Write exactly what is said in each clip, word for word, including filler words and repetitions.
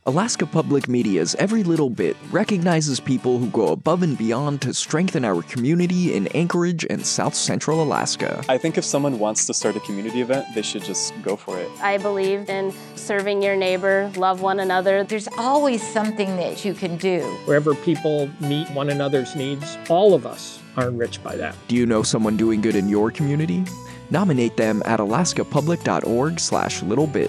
Alaska Public Media's Every Little Bit recognizes people who go above and beyond to strengthen our community in Anchorage and South Central Alaska. I think if someone wants to start a community event, they should just go for it. I believe in serving your neighbor, love one another. There's always something that you can do. Wherever people meet one another's needs, all of us are enriched by that. Do you know someone doing good in your community? Nominate them at alaskapublic.org slash littlebit.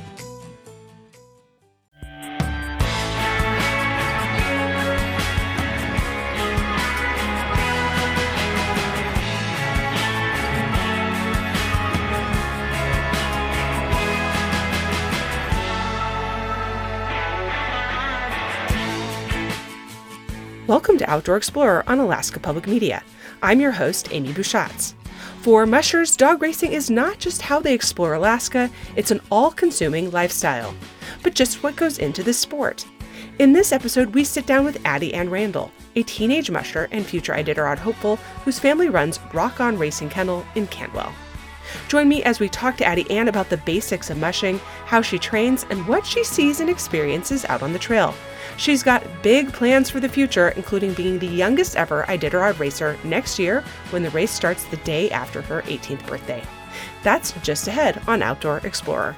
Welcome to Outdoor Explorer on Alaska Public Media. I'm your host, Amy Bouchatz. For mushers, dog racing is not just how they explore Alaska, it's an all-consuming lifestyle. But just what goes into this sport? In this episode, we sit down with Addie Ann Randall, a teenage musher and future Iditarod hopeful whose family runs Rock On Racing Kennel in Cantwell. Join me as we talk to Addie Ann about the basics of mushing, how she trains, and what she sees and experiences out on the trail. She's got big plans for the future, including being the youngest ever Iditarod racer next year when the race starts the day after her eighteenth birthday. That's just ahead on Outdoor Explorer.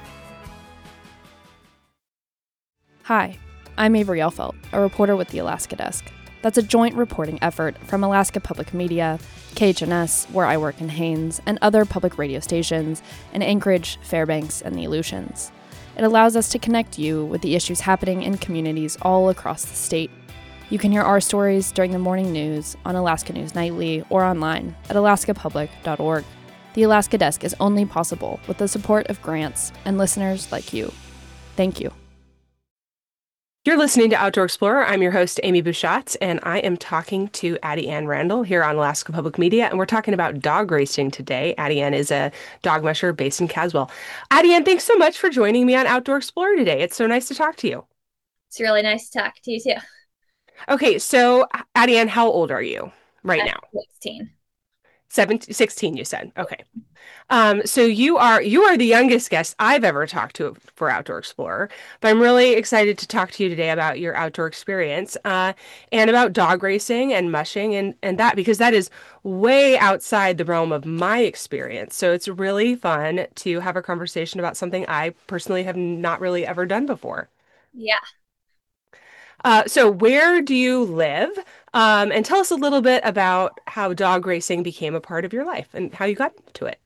Hi, I'm Avery Elfelt, a reporter with the Alaska Desk. That's a joint reporting effort from Alaska Public Media, K H N S, where I work in Haines, and other public radio stations in Anchorage, Fairbanks, and the Aleutians. It allows us to connect you with the issues happening in communities all across the state. You can hear our stories during the morning news on Alaska News Nightly or online at alaska public dot org. The Alaska Desk is only possible with the support of grants and listeners like you. Thank you. You're listening to Outdoor Explorer. I'm your host, Amy Bouchatz, and I am talking to Addie Ann Randall here on Alaska Public Media, and we're talking about dog racing today. Addie Ann is a dog musher based in Caswell. Addie Ann, thanks so much for joining me on Outdoor Explorer today. It's so nice to talk to you. It's really nice to talk to you, too. Okay, so Addie Ann, how old are you right I'm now? sixteen. seventeen, sixteen, you said. Okay. Um, so you are you are the youngest guest I've ever talked to for Outdoor Explorer, but I'm really excited to talk to you today about your outdoor experience uh, and about dog racing and mushing and, and that, because that is way outside the realm of my experience. So it's really fun to have a conversation about something I personally have not really ever done before. Yeah. Uh, so where do you live? Um, and tell us a little bit about how dog racing became a part of your life and how you got into it.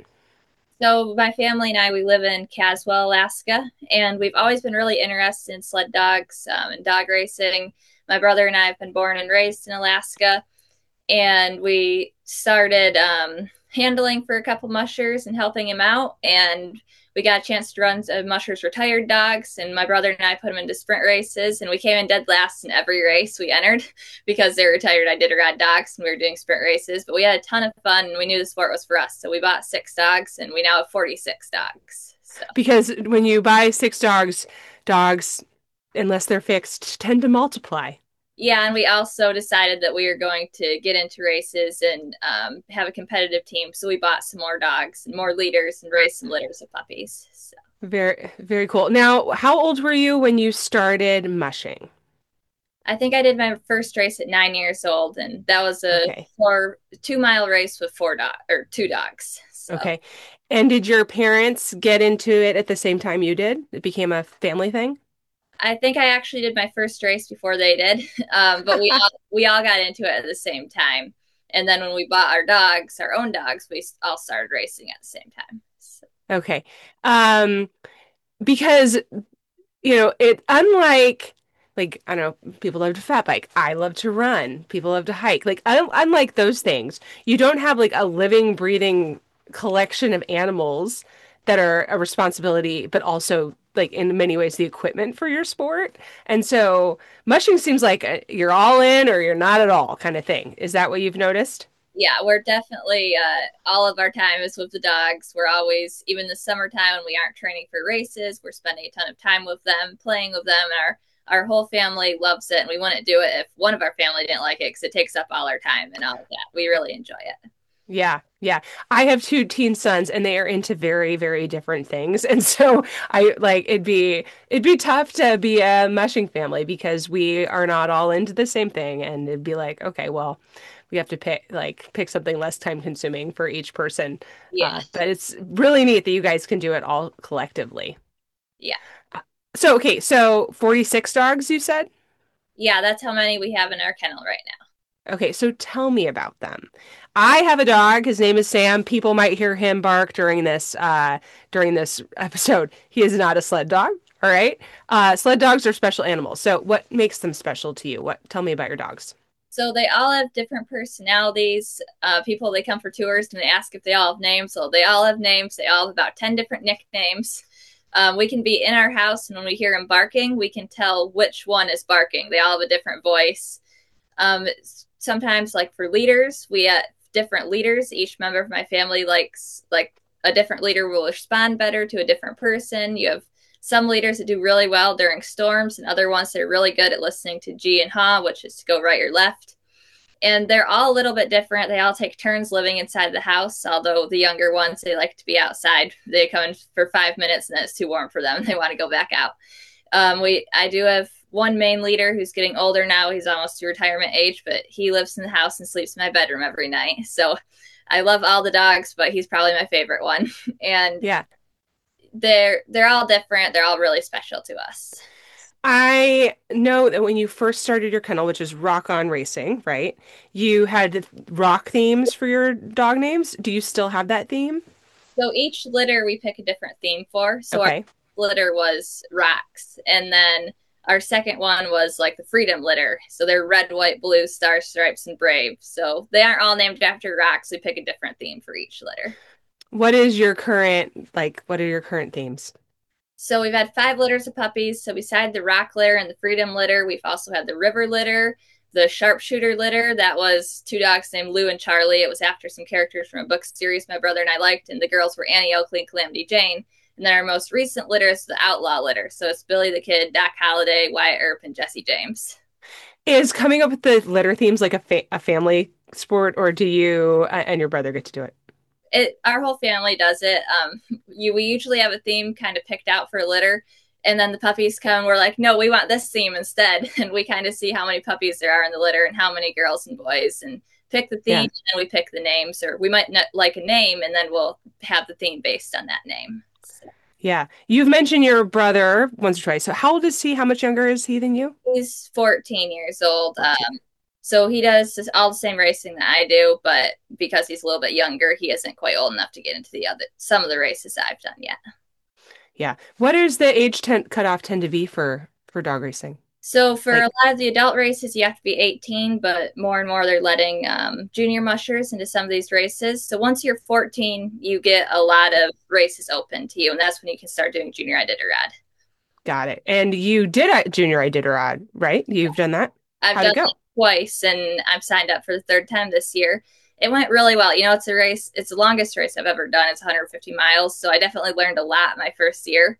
So my family and I, we live in Caswell, Alaska, and we've always been really interested in sled dogs um, and dog racing. My brother and I have been born and raised in Alaska, and we started um, handling for a couple mushers and helping him out, and we got a chance to run a musher's retired dogs, and my brother and I put them into sprint races, and we came in dead last in every race we entered because they're retired Iditarod dogs, and we were doing sprint races. But we had a ton of fun, and we knew the sport was for us. So we bought six dogs, and we now have forty-six dogs. So. Because when you buy six dogs, dogs, unless they're fixed, tend to multiply. Yeah, and we also decided that we were going to get into races and um, have a competitive team. So we bought some more dogs and more leaders and raised some litters of puppies. So. Very, very cool. Now, how old were you when you started mushing? I think I did my first race at nine years old, and that was a okay. four two mile race with four dog or two dogs. So. Okay. And did your parents get into it at the same time you did? It became a family thing? I think I actually did my first race before they did, um, but we all, we all got into it at the same time. And then when we bought our dogs, our own dogs, we all started racing at the same time. So. Okay. Um, because, you know, it unlike, like, I don't know, people love to fat bike. I love to run. People love to hike. Like, un- unlike those things, you don't have like a living, breathing collection of animals that are a responsibility, but also like in many ways the equipment for your sport. And so mushing seems like a, you're all in or you're not at all kind of thing. Is that what you've noticed? Yeah, we're definitely, uh, all of our time is with the dogs. We're always, even the summertime when we aren't training for races, we're spending a ton of time with them, playing with them. And our, our whole family loves it. And we wouldn't do it if one of our family didn't like it because it takes up all our time and all of that. We really enjoy it. Yeah, yeah. I have two teen sons and they are into very, very different things. And so I like it'd be it'd be tough to be a mushing family because we are not all into the same thing. And it'd be like, okay, well, we have to pick like pick something less time consuming for each person. Yeah. Uh, but it's really neat that you guys can do it all collectively. Yeah. Uh, So okay, so forty-six dogs you said? Yeah, that's how many we have in our kennel right now. Okay, so tell me about them. I have a dog. His name is Sam. People might hear him bark during this uh, during this episode. He is not a sled dog. All right. Uh, sled dogs are special animals. So, what makes them special to you? What? Tell me about your dogs. So they all have different personalities. Uh, people, they come for tours and they ask if they all have names. So they all have names. They all have about ten different nicknames. Um, we can be in our house, and when we hear them barking, we can tell which one is barking. They all have a different voice. Um, sometimes, like for leaders, we have different leaders. Each member of my family likes, like, a different leader will respond better to a different person. You have some leaders that do really well during storms, and other ones that are really good at listening to G and Ha, which is to go right or left. And they're all a little bit different. They all take turns living inside the house, although the younger ones, they like to be outside. They come in for five minutes and then it's too warm for them. They want to go back out. Um, we, I do have one main leader who's getting older now. He's almost to retirement age, but he lives in the house and sleeps in my bedroom every night. So I love all the dogs, but he's probably my favorite one. And yeah, they're they're all different. They're all really special to us. I know that when you first started your kennel, which is Rock On Racing, right? You had rock themes for your dog names. Do you still have that theme? So each litter we pick a different theme for. So okay. Our litter was rocks, and then our second one was like the freedom litter. So they're red, white, blue, star stripes, and brave. So they aren't all named after rocks. We pick a different theme for each litter. What is your current, like, what are your current themes? So we've had five litters of puppies. So beside the rock litter and the freedom litter, we've also had the river litter, the sharpshooter litter. That was two dogs named Lou and Charlie. It was after some characters from a book series my brother and I liked, and the girls were Annie Oakley and Calamity Jane. And then our most recent litter is the outlaw litter. So it's Billy the Kid, Doc Holliday, Wyatt Earp, and Jesse James. Is coming up with the litter themes like a, fa- a family sport, or do you uh, and your brother get to do it? It, our whole family does it. Um, you, we usually have a theme kind of picked out for a litter, and then the puppies come and we're like, no, we want this theme instead. And we kind of see how many puppies there are in the litter and how many girls and boys, and pick the theme, yeah. And then we pick the names, or we might not like a name and then we'll have the theme based on that name. So. Yeah. You've mentioned your brother once or twice. So how old is he? How much younger is he than you? He's fourteen years old. Um, So he does all the same racing that I do, but because he's a little bit younger, he isn't quite old enough to get into the other some of the races I've done yet. Yeah. What does the age ten- cutoff tend to be for, for dog racing? So for like, a lot of the adult races, you have to be eighteen, but more and more they're letting um, junior mushers into some of these races. So once you're fourteen, you get a lot of races open to you, and that's when you can start doing junior Iditarod. Got it. And you did a junior Iditarod, right? You've done that? I've How'd done it go? it twice, and I'm signed up for the third time this year. It went really well. You know, it's a race. It's the longest race I've ever done. It's one hundred fifty miles. So I definitely learned a lot my first year.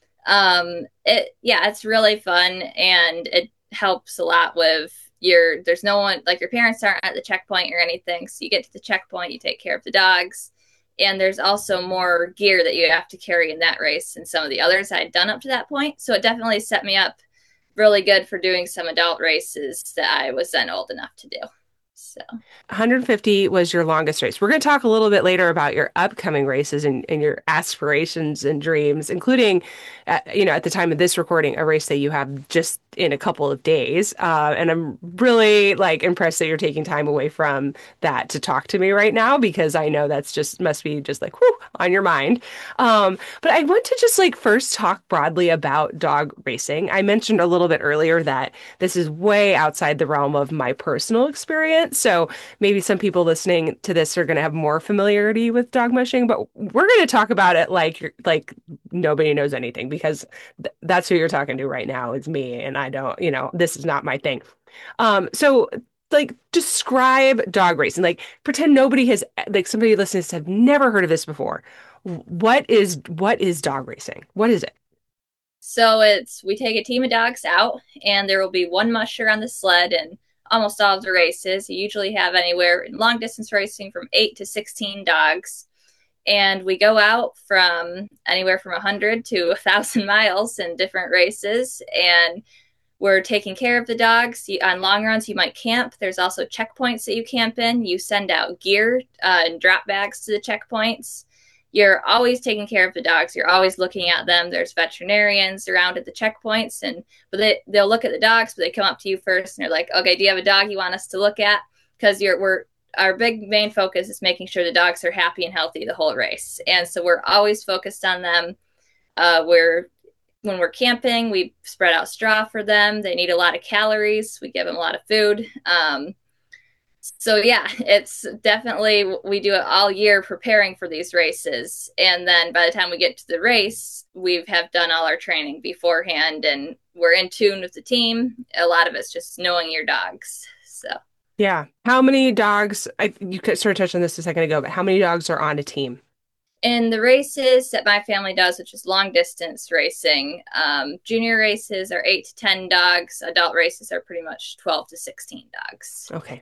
Um, it, yeah, it's really fun, and it helps a lot with your, there's no one, like your parents aren't at the checkpoint or anything. So you get to the checkpoint, you take care of the dogs. And there's also more gear that you have to carry in that race than some of the others I'd done up to that point. So it definitely set me up really good for doing some adult races that I was then old enough to do. So one hundred fifty was your longest race. We're going to talk a little bit later about your upcoming races and, and your aspirations and dreams, including, uh, you know, at the time of this recording, a race that you have just in a couple of days. Uh, and I'm really like impressed that you're taking time away from that to talk to me right now, because I know that's just must be just like, whew, on your mind. Um, but I want to just like first talk broadly about dog racing. I mentioned a little bit earlier that this is way outside the realm of my personal experience. So maybe some people listening to this are going to have more familiarity with dog mushing, but we're going to talk about it like like nobody knows anything, because th- that's who you're talking to right now is me, and I don't, you know, this is not my thing. Um, so like describe dog racing, like pretend nobody has, like somebody listening to this have never heard of this before. What is what is dog racing? What is it? So it's, we take a team of dogs out, and there will be one musher on the sled, and almost all of the races. You usually have anywhere in long distance racing from eight to sixteen dogs. And we go out from anywhere from one hundred to one thousand miles in different races. And we're taking care of the dogs. You, on long runs, you might camp. There's also checkpoints that you camp in. You send out gear uh, and drop bags to the checkpoints. You're always taking care of the dogs. You're always looking at them. There's veterinarians around at the checkpoints, and but they, they'll look at the dogs, but they come up to you first, and they're like, okay, do you have a dog you want us to look at? Because you're we're our big main focus is making sure the dogs are happy and healthy the whole race. And so we're always focused on them. Uh, we're When we're camping, we spread out straw for them. They need a lot of calories. We give them a lot of food. Um, so yeah, it's definitely, we do it all year preparing for these races. And then by the time we get to the race, we have done all our training beforehand and we're in tune with the team. A lot of it's just knowing your dogs. So yeah. How many dogs, I, you sort of touched on this a second ago, but how many dogs are on a team? In the races that my family does, which is long distance racing, um, junior races are eight to ten dogs. Adult races are pretty much twelve to sixteen dogs. Okay.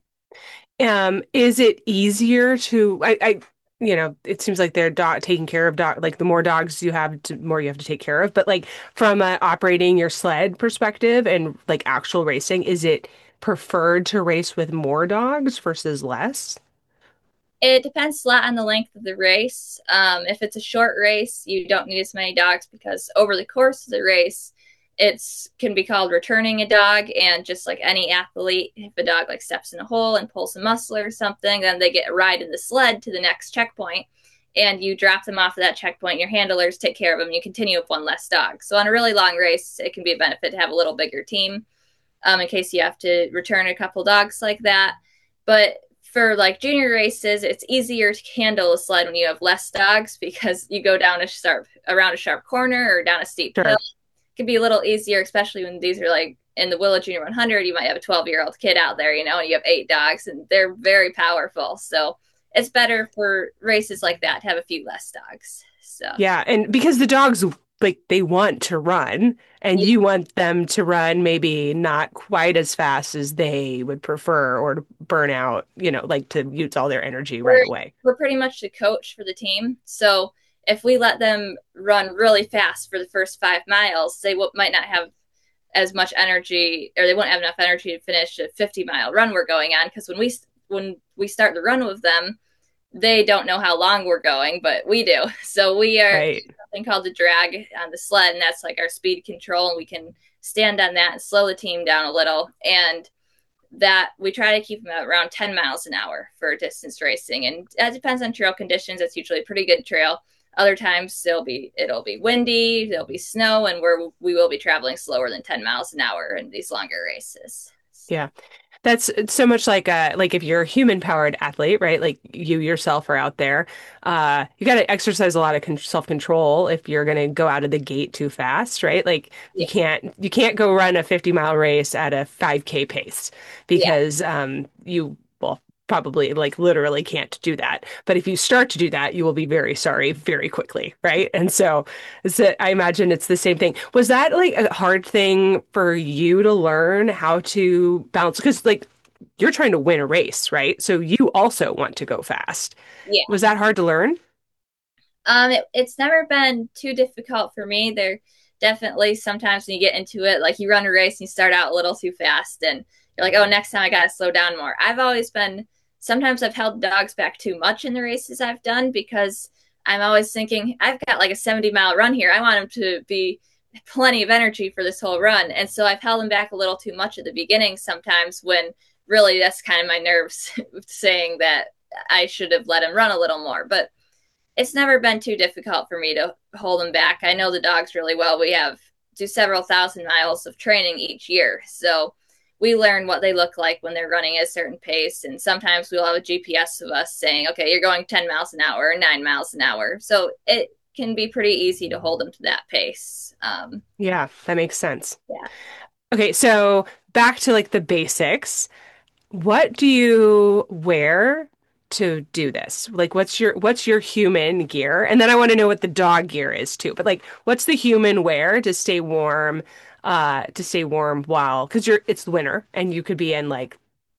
Um, is it easier to, I, I, you know, it seems like they're dog taking care of dog, like the more dogs you have, to more you have to take care of. But like from a operating your sled perspective and like actual racing, is it preferred to race with more dogs versus less? It depends a lot on the length of the race. Um, if it's a short race, you don't need as many dogs because over the course of the race, it's can be called returning a dog. And just like any athlete, if a dog like steps in a hole and pulls a muscle or something, then they get a ride in the sled to the next checkpoint and you drop them off at that checkpoint. Your handlers take care of them. You continue with one less dog. So on a really long race, it can be a benefit to have a little bigger team um, in case you have to return a couple dogs like that. But for like junior races, it's easier to handle a sled when you have less dogs because you go down a sharp, around a sharp corner or down a steep Sure. hill. It can be a little easier, especially when these are like in the Willow Junior one hundred, you might have a twelve year old kid out there, you know, and you have eight dogs and they're very powerful. So it's better for races like that to have a few less dogs. So Yeah. And because the dogs, like they want to run and Yeah. you want them to run maybe not quite as fast as they would prefer or to burn out, you know, like to use all their energy right we're, away. we're pretty much the coach for the team. So if we let them run really fast for the first five miles, they w- might not have as much energy, or they won't have enough energy to finish a fifty mile run we're going on. Because when we when we start the run with them, they don't know how long we're going, but we do. So we are Right. something called the drag on the sled, and that's like our speed control, and we can stand on that and slow the team down a little. And that we try to keep them at around ten miles an hour for distance racing, and that depends on trail conditions. It's usually a pretty good trail. Other times it'll be it'll be windy, there'll be snow, and we're we will be traveling slower than ten miles an hour in these longer races. Yeah. That's so much like uh like if you're a human powered athlete, right? Like you yourself are out there, uh, you got to exercise a lot of con- self control if you're going to go out of the gate too fast, right? Like you Yeah. can't you can't go run a fifty mile race at a five K pace because um you well probably like literally can't do that. But if you start to do that, you will be very sorry very quickly, right? And so, so I imagine it's the same thing. Was that like a hard thing for you to learn how to balance? Because like you're trying to win a race, right? So you also want to go fast. Yeah. Was that hard to learn? Um, it, it's never been too difficult for me. There definitely sometimes when you get into it, like you run a race and you start out a little too fast and you're like, oh, next time I got to slow down more. I've always been, sometimes I've held dogs back too much in the races I've done because I'm always thinking, I've got like a seventy mile run here. I want them to be plenty of energy for this whole run. And so I've held them back a little too much at the beginning sometimes when really that's kind of my nerves saying that I should have let him run a little more. But it's never been too difficult for me to hold them back. I know the dogs really well. We have do several thousand miles of training each year. So we learn what they look like when they're running at a certain pace. And sometimes we'll have a G P S of us saying, okay, you're going ten miles an hour or nine miles an hour. So it can be pretty easy to hold them to that pace. Um, Yeah, that makes sense. Yeah. Okay, so back to like the basics. What do you wear to do this? Like what's your what's your human gear? And then I want to know what the dog gear is too. But like what's the human wear to stay warm uh to stay warm while because you're it's winter and you could be in like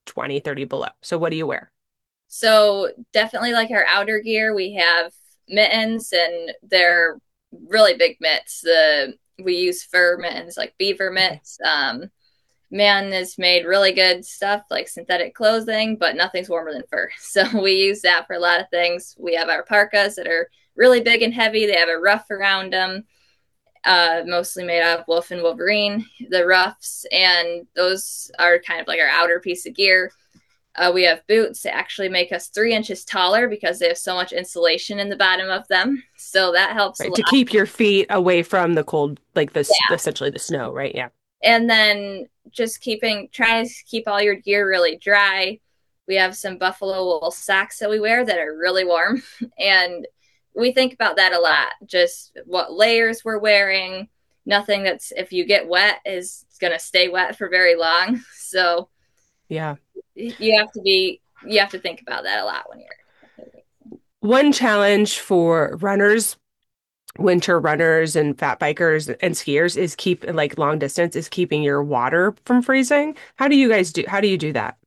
twenty, thirty below. So what do you wear? So definitely like our outer gear, we have mittens, and they're really big mitts. The we use fur mittens, like beaver mitts. Um, Man has made really good stuff like synthetic clothing, but nothing's warmer than fur. So we use that for a lot of things. We have our parkas that are really big and heavy. They have a ruff around them, uh, mostly made out of wolf and wolverine, the ruffs, and those are kind of like our outer piece of gear. Uh, we have boots that actually make us three inches taller because they have so much insulation in the bottom of them. So that helps Right, a lot. to keep your feet away from the cold, like this, Yeah. essentially the snow, right? Yeah. And then just keeping, trying to keep all your gear really dry. We have some buffalo wool socks that we wear that are really warm. And we think about that a lot. Just what layers we're wearing. Nothing that's, if you get wet, is going to stay wet for very long. So Yeah. you have to be, you have to think about that a lot when you're. One challenge for runners, winter runners and fat bikers and skiers is keep like long distance is keeping your water from freezing. How do you guys do, how do you do that?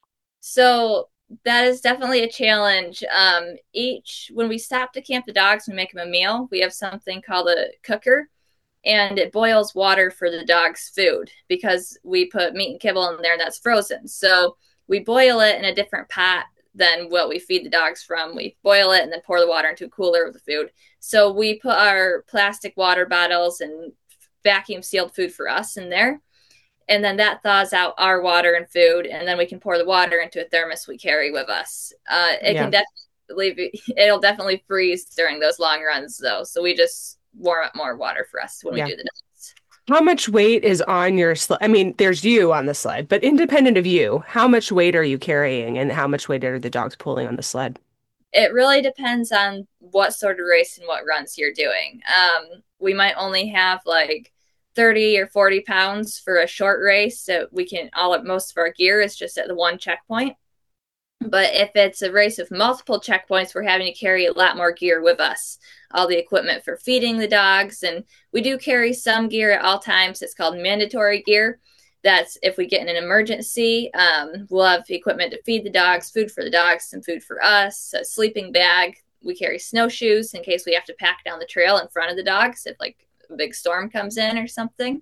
So that is definitely a challenge. Um, each, when we stop to camp the dogs and make them a meal, we have something called a cooker, and it boils water for the dog's food because we put meat and kibble in there and that's frozen. So we boil it in a different pot than what we feed the dogs from. We boil it and then pour the water into a cooler with the food. So we put our plastic water bottles and vacuum sealed food for us in there. And then that thaws out our water and food. And then we can pour the water into a thermos we carry with us. Uh, it yeah. can definitely, be, it'll definitely freeze during those long runs though. So we just warm up more water for us when yeah. we do the dogs. How much weight is on your sled? I mean, there's you on the sled, but independent of you, how much weight are you carrying and how much weight are the dogs pulling on the sled? It really depends on what sort of race and what runs you're doing. Um, we might only have like thirty or forty pounds for a short race. So we can, all of most of our gear is just at the one checkpoint. But if it's a race with multiple checkpoints, we're having to carry a lot more gear with us. All the equipment for feeding the dogs. And we do carry some gear at all times. It's called mandatory gear. That's if we get in an emergency, um, we'll have equipment to feed the dogs, food for the dogs, some food for us, a sleeping bag. We carry snowshoes in case we have to pack down the trail in front of the dogs if like a big storm comes in or something.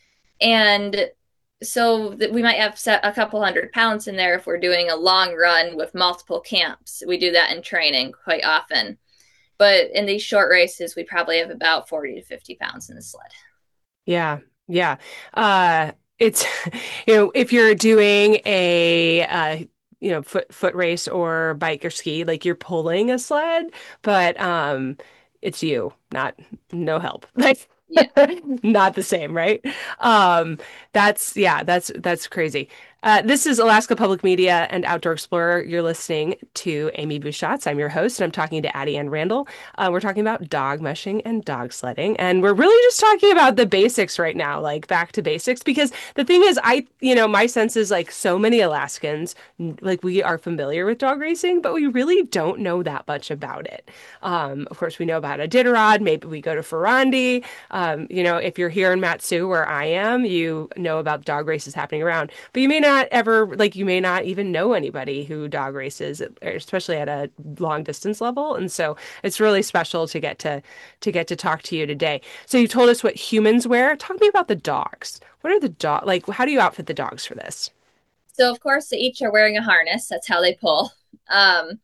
And so that we might have set a couple hundred pounds in there if we're doing a long run with multiple camps. We do that in training quite often. But in these short races, we probably have about forty to fifty pounds in the sled. Yeah, yeah. Uh, it's, you know, if you're doing a, uh, you know, foot foot race or bike or ski, like you're pulling a sled, but um, it's you, not no help. Like, yeah. Not the same, right? Um, that's yeah, that's that's crazy. Uh, this is Alaska Public Media and Outdoor Explorer. You're listening to Amy Buschatz. I'm your host, and I'm talking to Addie Ann Randall. Uh, we're talking about dog mushing and dog sledding, and we're really just talking about the basics right now, like back to basics. Because the thing is, I, you know, my sense is like so many Alaskans, like we are familiar with dog racing, but we really don't know that much about it. Um, of course, we know about Iditarod. Maybe we go to Ferrandi. Um, you know, if you're here in Mat-Su, where I am, you know about dog races happening around, but you may not ever, like, you may not even know anybody who dog races, especially at a long distance level. And so it's really special to get to, to get to talk to you today. So you told us what humans wear. Talk to me about the dogs. What are the dog, like, how do you outfit the dogs for this? So of course they each are wearing a harness. That's how they pull. Um,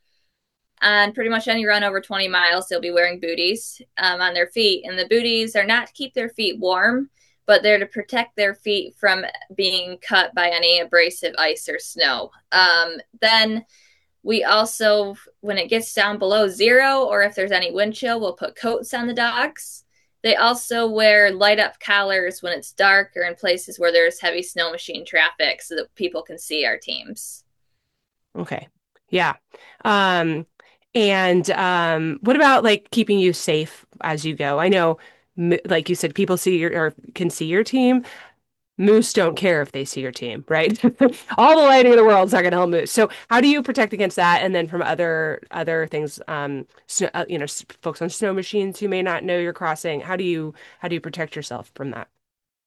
on pretty much any run over twenty miles, they'll be wearing booties um, on their feet. And the booties are not to keep their feet warm, but they're to protect their feet from being cut by any abrasive ice or snow. Um, then we also, when it gets down below zero, or if there's any wind chill, we'll put coats on the dogs. They also wear light up collars when it's dark or in places where there's heavy snow machine traffic so that people can see our teams. Okay. Yeah. Um, and um, what about like keeping you safe as you go? I know, like you said, people see your or can see your team. Moose don't care if they see your team, right? All the lighting in the world is not going to help moose. So how do you protect against that? And then from other other things, um, snow, uh, you know, folks on snow machines who may not know you're crossing. How do you how do you protect yourself from that?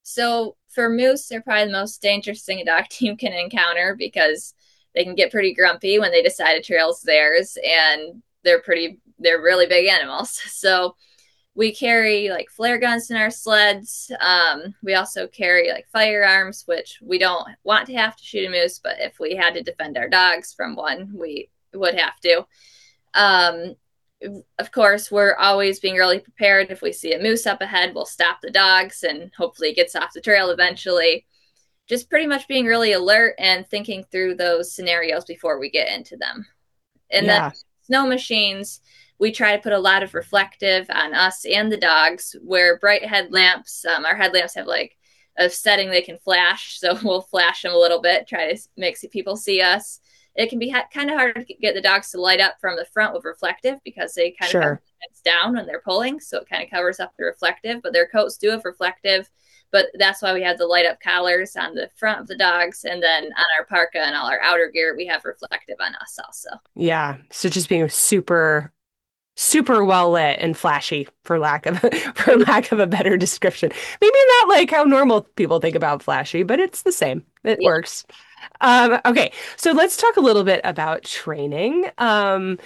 So for moose, they're probably the most dangerous thing a dog team can encounter because they can get pretty grumpy when they decide a trail's theirs, and they're pretty, they're really big animals. So we carry like flare guns in our sleds. Um, we also carry like firearms, which we don't want to have to shoot a moose, but if we had to defend our dogs from one, we would have to. Um, of course, we're always being really prepared. If we see a moose up ahead, we'll stop the dogs and hopefully it gets off the trail eventually. Just pretty much being really alert and thinking through those scenarios before we get into them. And Yeah. then snow machines, we try to put a lot of reflective on us and the dogs, where bright headlamps, um, our headlamps have like a setting they can flash. So we'll flash them a little bit, try to make people see us. It can be ha- kind of hard to get the dogs to light up from the front with reflective because they kind Sure. of have their heads down when they're pulling. So it kind of covers up the reflective, but their coats do have reflective. But that's why we have the light up collars on the front of the dogs. And then on our parka and all our outer gear, we have reflective on us also. Yeah. So just being super, super well lit and flashy, for lack of for lack of a better description. Maybe not like how normal people think about flashy, but it's the same. It Yeah. works. Um, okay. So let's talk a little bit about training. Um,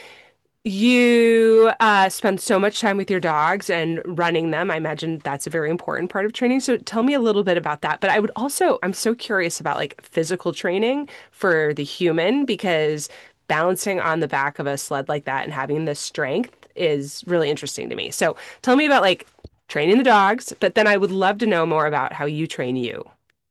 You uh, spend so much time with your dogs and running them. I imagine that's a very important part of training. So tell me a little bit about that. But I would also, I'm so curious about like physical training for the human, because balancing on the back of a sled like that and having the strength is really interesting to me. So tell me about like training the dogs, but then I would love to know more about how you train you.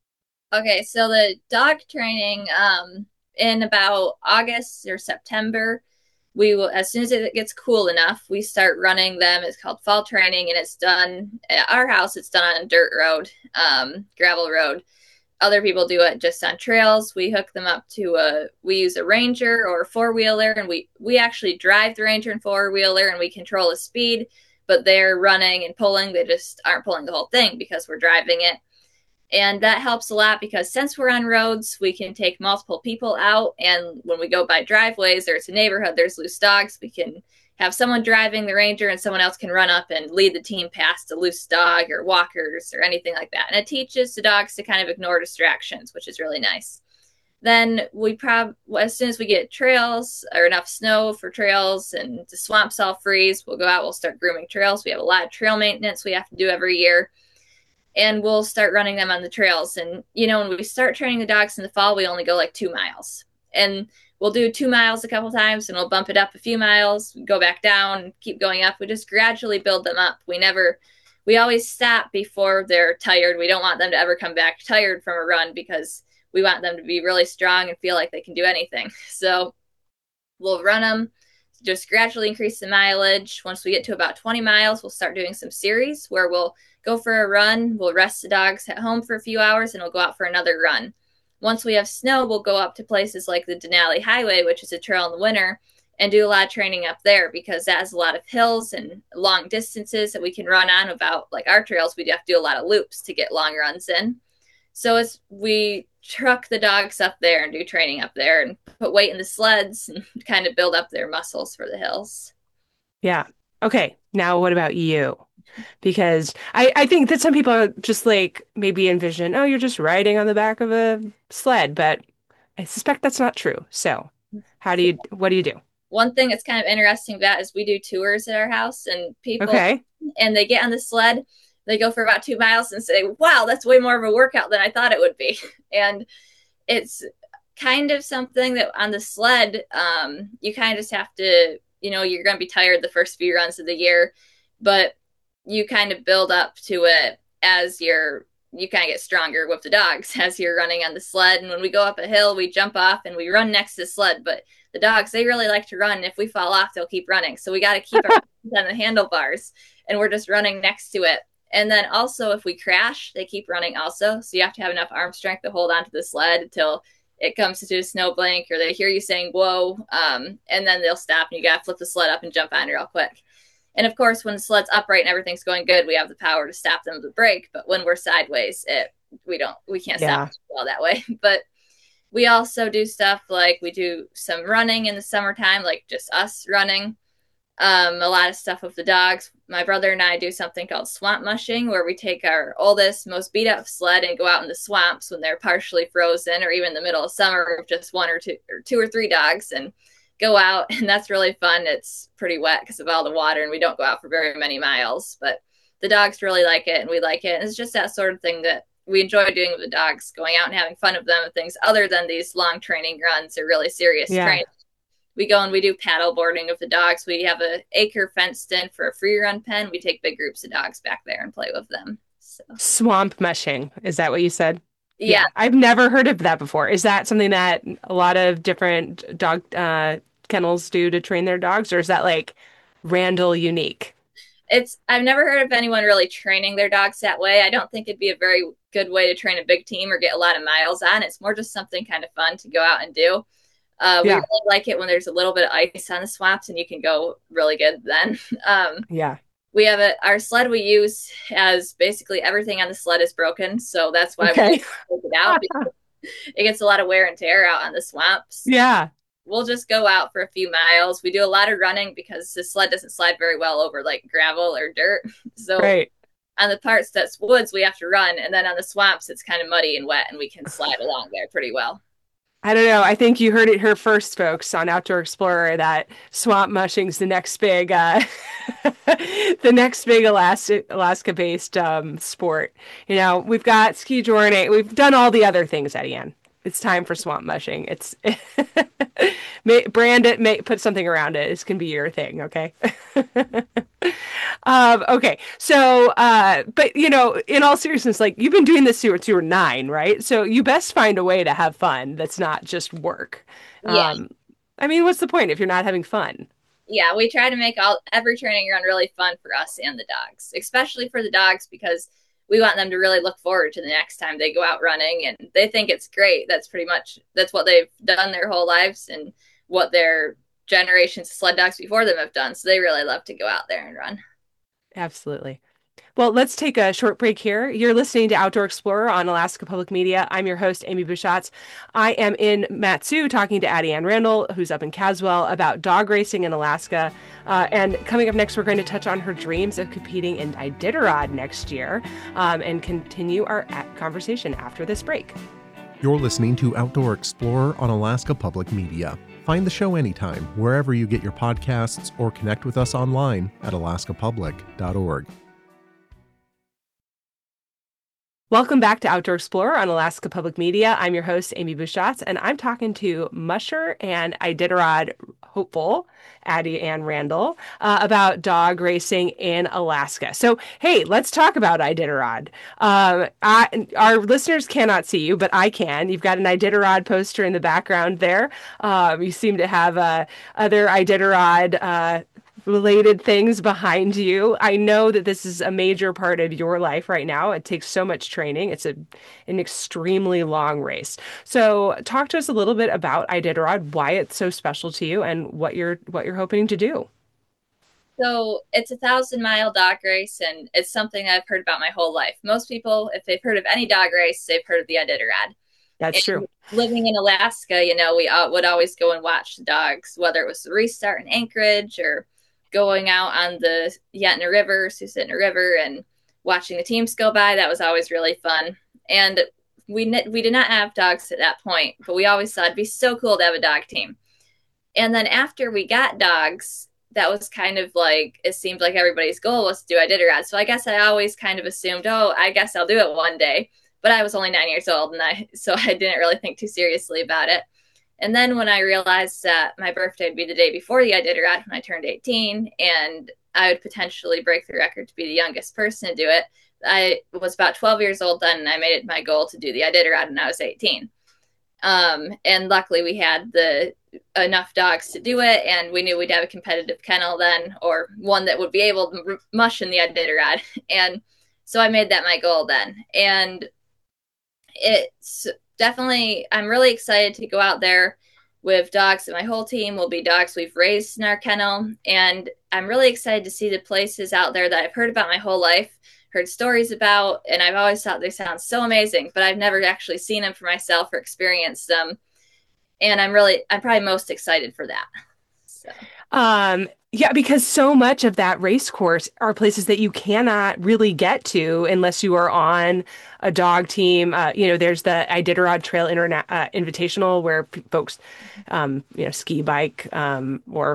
Okay, so the dog training, um, in about August or September, we will, as soon as it gets cool enough, we start running them. It's called fall training, and it's done at our house. It's done on a dirt road, um, gravel road. Other people do it just on trails. We hook them up to a, we use a Ranger or a four wheeler, and we, we actually drive the Ranger and four wheeler, and we control the speed, but they're running and pulling. They just aren't pulling the whole thing because we're driving it. And that helps a lot because since we're on roads, we can take multiple people out. And when we go by driveways or it's a neighborhood, there's loose dogs, we can have someone driving the Ranger and someone else can run up and lead the team past a loose dog or walkers or anything like that. And it teaches the dogs to kind of ignore distractions, which is really nice. Then we probably, as soon as we get trails or enough snow for trails and the swamps all freeze, we'll go out, we'll start grooming trails. We have a lot of trail maintenance we have to do every year. And we'll start running them on the trails. And, you know, when we start training the dogs in the fall, we only go like two miles. And we'll do two miles a couple times and we'll bump it up a few miles, go back down, keep going up. We just gradually build them up. We never, we always stop before they're tired. We don't want them to ever come back tired from a run because we want them to be really strong and feel like they can do anything. So we'll run them, just gradually increase the mileage. Once we get to about twenty miles, we'll start doing some series where we'll go for a run, we'll rest the dogs at home for a few hours, and we'll go out for another run. Once we have snow, we'll go up to places like the Denali Highway, which is a trail in the winter, and do a lot of training up there because that has a lot of hills and long distances that we can run on without, like our trails, we have to do a lot of loops to get long runs in. So it's, we truck the dogs up there and do training up there and put weight in the sleds and kind of build up their muscles for the hills. Yeah. Okay. Now what about you? Because I, I think that some people are just like maybe envision, oh, you're just riding on the back of a sled, but I suspect that's not true. So how do you, what do you do? One thing that's kind of interesting about that is we do tours at our house and people, Okay. and they get on the sled, they go for about two miles and say, wow, that's way more of a workout than I thought it would be. And it's kind of something that on the sled, um, you kind of just have to, you know, you're going to be tired the first few runs of the year, but you kind of build up to it as you're, you kind of get stronger with the dogs as you're running on the sled. And when we go up a hill, we jump off and we run next to the sled. But the dogs, they really like to run. If we fall off, they'll keep running. So we got to keep our hands on the handlebars and we're just running next to it. And then also if we crash, they keep running also. So you have to have enough arm strength to hold onto the sled until it comes to a snow bank or they hear you saying, whoa. Um, and then they'll stop and you got to flip the sled up and jump on it real quick. And of course, when the sled's upright and everything's going good, we have the power to stop them with the brake. But when we're sideways, it we don't we can't Yeah. stop well that way. But we also do stuff like we do some running in the summertime, like just us running. Um, a lot of stuff with the dogs. My brother and I do something called swamp mushing, where we take our oldest, most beat up sled and go out in the swamps when they're partially frozen, or even in the middle of summer with just one or two or two or three dogs, and go out. And that's really fun. It's pretty wet because of all the water, and we don't go out for very many miles, but the dogs really like it and we like it. And it's just that sort of thing that we enjoy doing with the dogs, going out and having fun with them and things other than these long training runs or really serious Yeah. training. We go and we do paddle boarding with the dogs. We have an acre fenced in for a free run pen. We take big groups of dogs back there and play with them. So Swamp mushing. Is that what you said? yeah, I've never heard of that before. Is that something that a lot of different dog uh, kennels do to train their dogs, or is that like Randall unique? it's I've never heard of anyone really training their dogs that way. I don't think it'd be a very good way to train a big team or get a lot of miles on. It's more just something kind of fun to go out and do. Uh, we Yeah. really like it when there's a little bit of ice on the swamps and you can go really good then. Um, Yeah. we have a, our sled we use has basically everything on the sled is broken. So that's why Okay. we take it out, because it gets a lot of wear and tear out on the swamps. Yeah. We'll just go out for a few miles. We do a lot of running because the sled doesn't slide very well over like gravel or dirt. So Right. on the parts that's woods, we have to run. And then on the swamps, it's kind of muddy and wet and we can slide along there pretty well. I don't know. I think you heard it here first, folks, on Outdoor Explorer, that swamp mushing's the next big, uh, the next big Alaska Alaska-based um, sport. You know, we've got ski journey. We've done all the other things, Eddie Ann. It's time for swamp mushing. It's may, brand it, may, put something around it. This can be your thing, okay? um, okay, so, uh, but you know, in all seriousness, like you've been doing this since you were nine, right? So you best find a way to have fun that's not just work. Yeah. Um, I mean, what's the point if you're not having fun? Yeah, we try to make all every training run really fun for us and the dogs, especially for the dogs, because we want them to really look forward to the next time they go out running, and they think it's great. That's pretty much, that's what they've done their whole lives and what their generations of sled dogs before them have done. So they really love to go out there and run. Absolutely. Well, let's take a short break here. You're listening to Outdoor Explorer on Alaska Public Media. I'm your host, Amy Buschatz. I am in Mat-Su talking to Addie Ann Randall, who's up in Caswell, about dog racing in Alaska. Uh, and coming up next, we're going to touch on her dreams of competing in Iditarod next year, um, and continue our conversation after this break. You're listening to Outdoor Explorer on Alaska Public Media. Find the show anytime, wherever you get your podcasts, or connect with us online at alaska public dot org. Welcome back to Outdoor Explorer on Alaska Public Media. I'm your host, Amy Buschatz, and I'm talking to musher and Iditarod hopeful, Addie Ann Randall, uh, about dog racing in Alaska. So, hey, let's talk about Iditarod. Um, I, our listeners cannot see you, but I can. You've got an Iditarod poster in the background there. Um, you seem to have uh, other Iditarod uh related things behind you. I know that this is a major part of your life right now. It takes so much training. It's a, an extremely long race. So talk to us a little bit about Iditarod, why it's so special to you, and what you're what you're hoping to do. So it's a thousand mile dog race, and it's something I've heard about my whole life. Most people, if they've heard of any dog race, they've heard of the Iditarod. That's and true. Living in Alaska, you know, we uh, would always go and watch the dogs, whether it was the restart in Anchorage or going out on the Yentna River, Susitna River, and watching the teams go by. That was always really fun. And we we did not have dogs at that point, but we always thought it'd be so cool to have a dog team. And then after we got dogs, that was kind of like, it seemed like everybody's goal was to do Iditarod. So I guess I always kind of assumed, oh, I guess I'll do it one day. But I was only nine years old, and I so I didn't really think too seriously about it. And then when I realized that my birthday would be the day before the Iditarod, when I turned eighteen, and I would potentially break the record to be the youngest person to do it, I was about twelve years old then, and I made it my goal to do the Iditarod when I was eighteen. Um, and luckily we had the enough dogs to do it, and we knew we'd have a competitive kennel then, or one that would be able to mush in the Iditarod. And so I made that my goal then. And it's definitely, I'm really excited to go out there with dogs, and my whole team will be dogs we've raised in our kennel. And I'm really excited to see the places out there that I've heard about my whole life, heard stories about, and I've always thought they sound so amazing, but I've never actually seen them for myself or experienced them. And I'm really, I'm probably most excited for that. So. Um, Yeah, because so much of that race course are places that you cannot really get to unless you are on a dog team. Uh, you know, there's the Iditarod Trail Interna uh, Invitational where p- folks, um, you know, ski, bike, um, or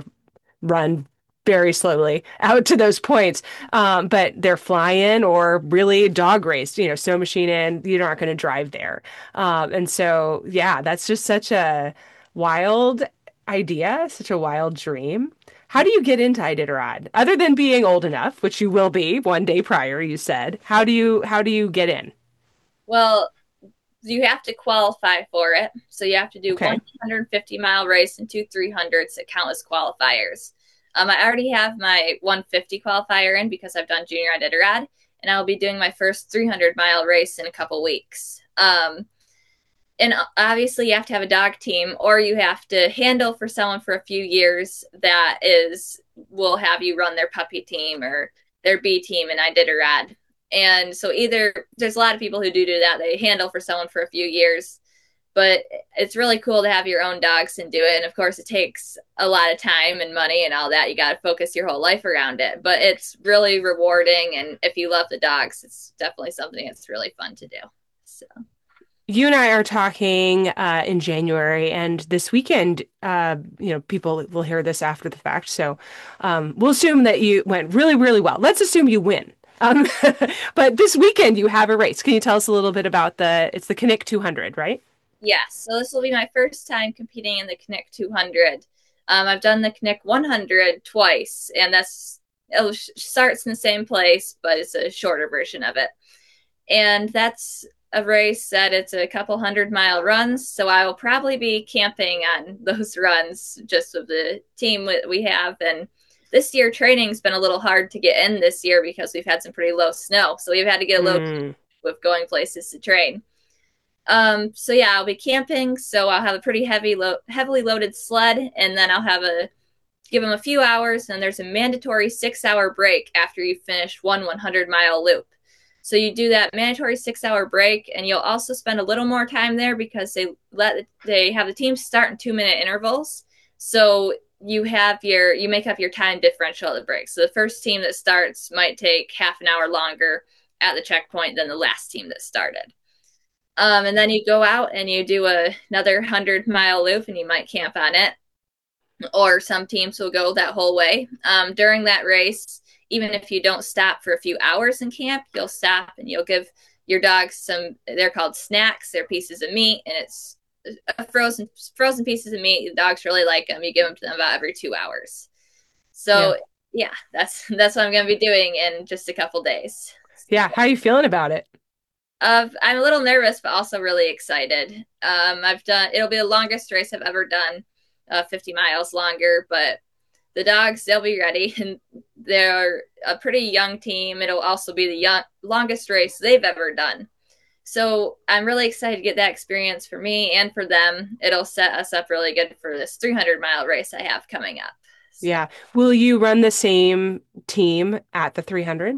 run very slowly out to those points. Um, but they're fly-in or really dog race, you know, snow machine in, you're not going to drive there. Um, and so, yeah, that's just such a wild idea, such a wild dream. How do you get into Iditarod? Other than being old enough, which you will be one day prior, you said. How do you how do you get in? Well, you have to qualify for it. So you have to do Okay. one hundred fifty mile race and two three hundreds that count as qualifiers. Um, I already have my one fifty qualifier in because I've done Junior Iditarod, and I'll be doing my first three hundred mile race in a couple weeks. Um, and obviously you have to have a dog team, or you have to handle for someone for a few years that is will have you run their puppy team or their B team in Iditarod. And so either there's a lot of people who do do that. They handle for someone for a few years, but it's really cool to have your own dogs and do it. And of course it takes a lot of time and money and all that. You got to focus your whole life around it, but it's really rewarding. And if you love the dogs, it's definitely something that's really fun to do. So You and I are talking uh, in January, and this weekend, uh, you know, people will hear this after the fact. So um, we'll assume that you went really, really well. Let's assume you win. Um, but this weekend you have a race. Can you tell us a little bit about the, it's the Knik two hundred, right? yes, so this will be my first time competing in the Knik two hundred. Um, I've done the Knik one hundred twice, and that's it starts in the same place, but it's a shorter version of it. And that's a race that it's a couple hundred mile runs, so I will probably be camping on those runs just with the team we have. And this year training's been a little hard to get in this year because we've had some pretty low snow, so we've had to get a little Mm. with going places to train. Um, so yeah, I'll be camping, so I'll have a pretty heavy, lo- heavily loaded sled, and then I'll have a give them a few hours, and there's a mandatory six-hour break after you finish one hundred mile loop. So you do that mandatory six-hour break, and you'll also spend a little more time there because they let they have the teams start in two-minute intervals. So you have your you make up your time differential at the break. So the first team that starts might take half an hour longer at the checkpoint than the last team that started. Um, and then you go out and you do a, another hundred mile loop, and you might camp on it. Or some teams will go that whole way. Um, during that race, even if you don't stop for a few hours in camp, you'll stop and you'll give your dogs some, they're called snacks. They're pieces of meat, and it's a frozen frozen pieces of meat. The dogs really like them. You give them to them about every two hours. So yeah, yeah that's that's what I'm going to be doing in just a couple days. Yeah, how are you feeling about it? Uh, I'm a little nervous, but also really excited. Um, I've done, it'll be the longest race I've ever done. Uh, fifty miles longer, but the dogs, they'll be ready, and they're a pretty young team. It'll also be the young, longest race they've ever done. So I'm really excited to get that experience for me and for them. It'll set us up really good for this three hundred mile race I have coming up. So, Yeah. Will you run the same team at the three hundred?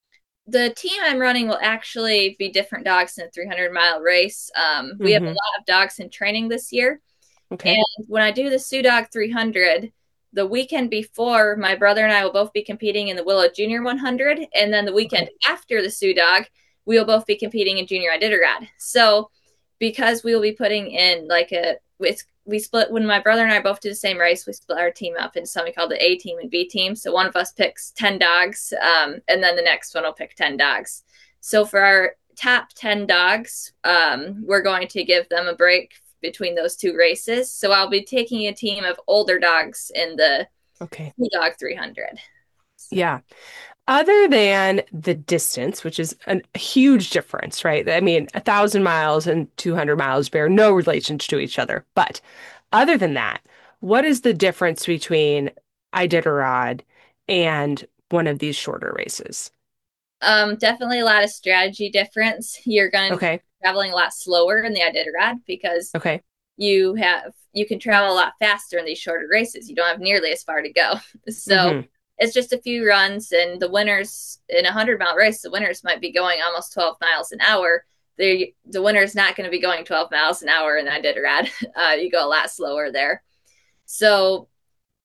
the team I'm running will actually be different dogs in the three hundred mile race. Um, we have a Mhm. lot of dogs in training this year. Okay. And when I do the Sioux Dog three hundred, the weekend before, my brother and I will both be competing in the Willow Junior one hundred. And then the weekend after the Sioux Dog, we will both be competing in Junior Iditarod. So because we will be putting in like a, it's, we split, when my brother and I both do the same race, we split our team up into something called the A team and B team. So one of us picks ten dogs, um, and then the next one will pick ten dogs. So for our top ten dogs, um, we're going to give them a break between those two races. So I'll be taking a team of older dogs in the Okay. Dog three hundred. Yeah. Other than the distance, which is an, a huge difference, right? I mean, a thousand miles and two hundred miles bear no relation to each other. But other than that, what is the difference between Iditarod and one of these shorter races? Um, definitely a lot of strategy difference. You're going to Okay. be traveling a lot slower in the Iditarod because Okay. you have you can travel a lot faster in these shorter races. You don't have nearly as far to go. So Mhm. it's just a few runs, and the winners in a hundred mile race, the winners might be going almost twelve miles an hour. The the winner's not going to be going twelve miles an hour in Iditarod. Uh, you go a lot slower there. So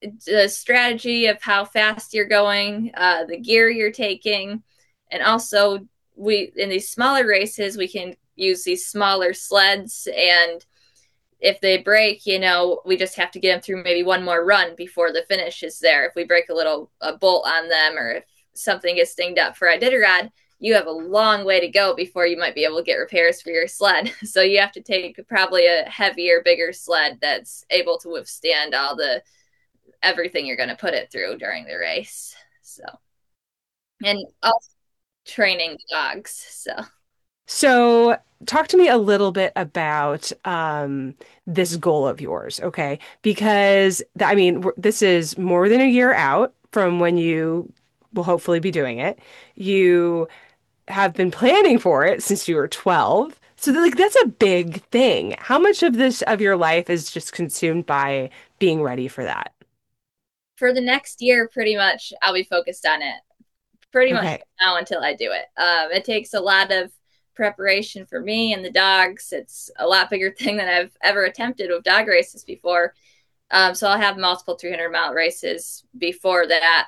the strategy of how fast you're going, uh, the gear you're taking, and also we in these smaller races we can use these smaller sleds, and if they break, you know, we just have to get them through maybe one more run before the finish is there. If we break a little a bolt on them, or if something gets dinged up for Iditarod, you have a long way to go before you might be able to get repairs for your sled. So you have to take probably a heavier, bigger sled that's able to withstand all the everything you're going to put it through during the race. So, and also training dogs. So, so talk to me a little bit about um, this goal of yours, okay? Because I mean, this is more than a year out from when you will hopefully be doing it. You have been planning for it since you were twelve. So like that's a big thing. How much of this of your life is just consumed by being ready for that? For the next year, pretty much I'll be focused on it. Pretty Okay. much now until I do it. Um, it takes a lot of preparation for me and the dogs. It's a lot bigger thing than I've ever attempted with dog races before. Um, so I'll have multiple three hundred mile races before that.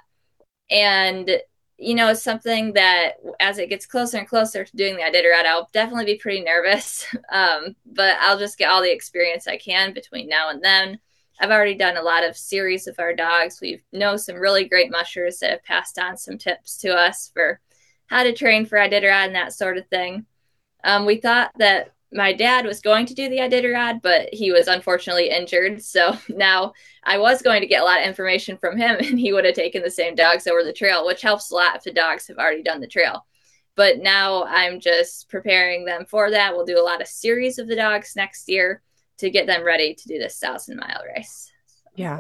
And you know, it's something that as it gets closer and closer to doing the Iditarod, I'll definitely be pretty nervous. Um, but I'll just get all the experience I can between now and then. I've already done a lot of series of our dogs. We know some really great mushers that have passed on some tips to us for how to train for Iditarod and that sort of thing. Um, we thought that my dad was going to do the Iditarod, but he was unfortunately injured. So now I was going to get a lot of information from him, and he would have taken the same dogs over the trail, which helps a lot if the dogs have already done the trail. But now I'm just preparing them for that. We'll do a lot of series of the dogs next year to get them ready to do this thousand mile race. Yeah.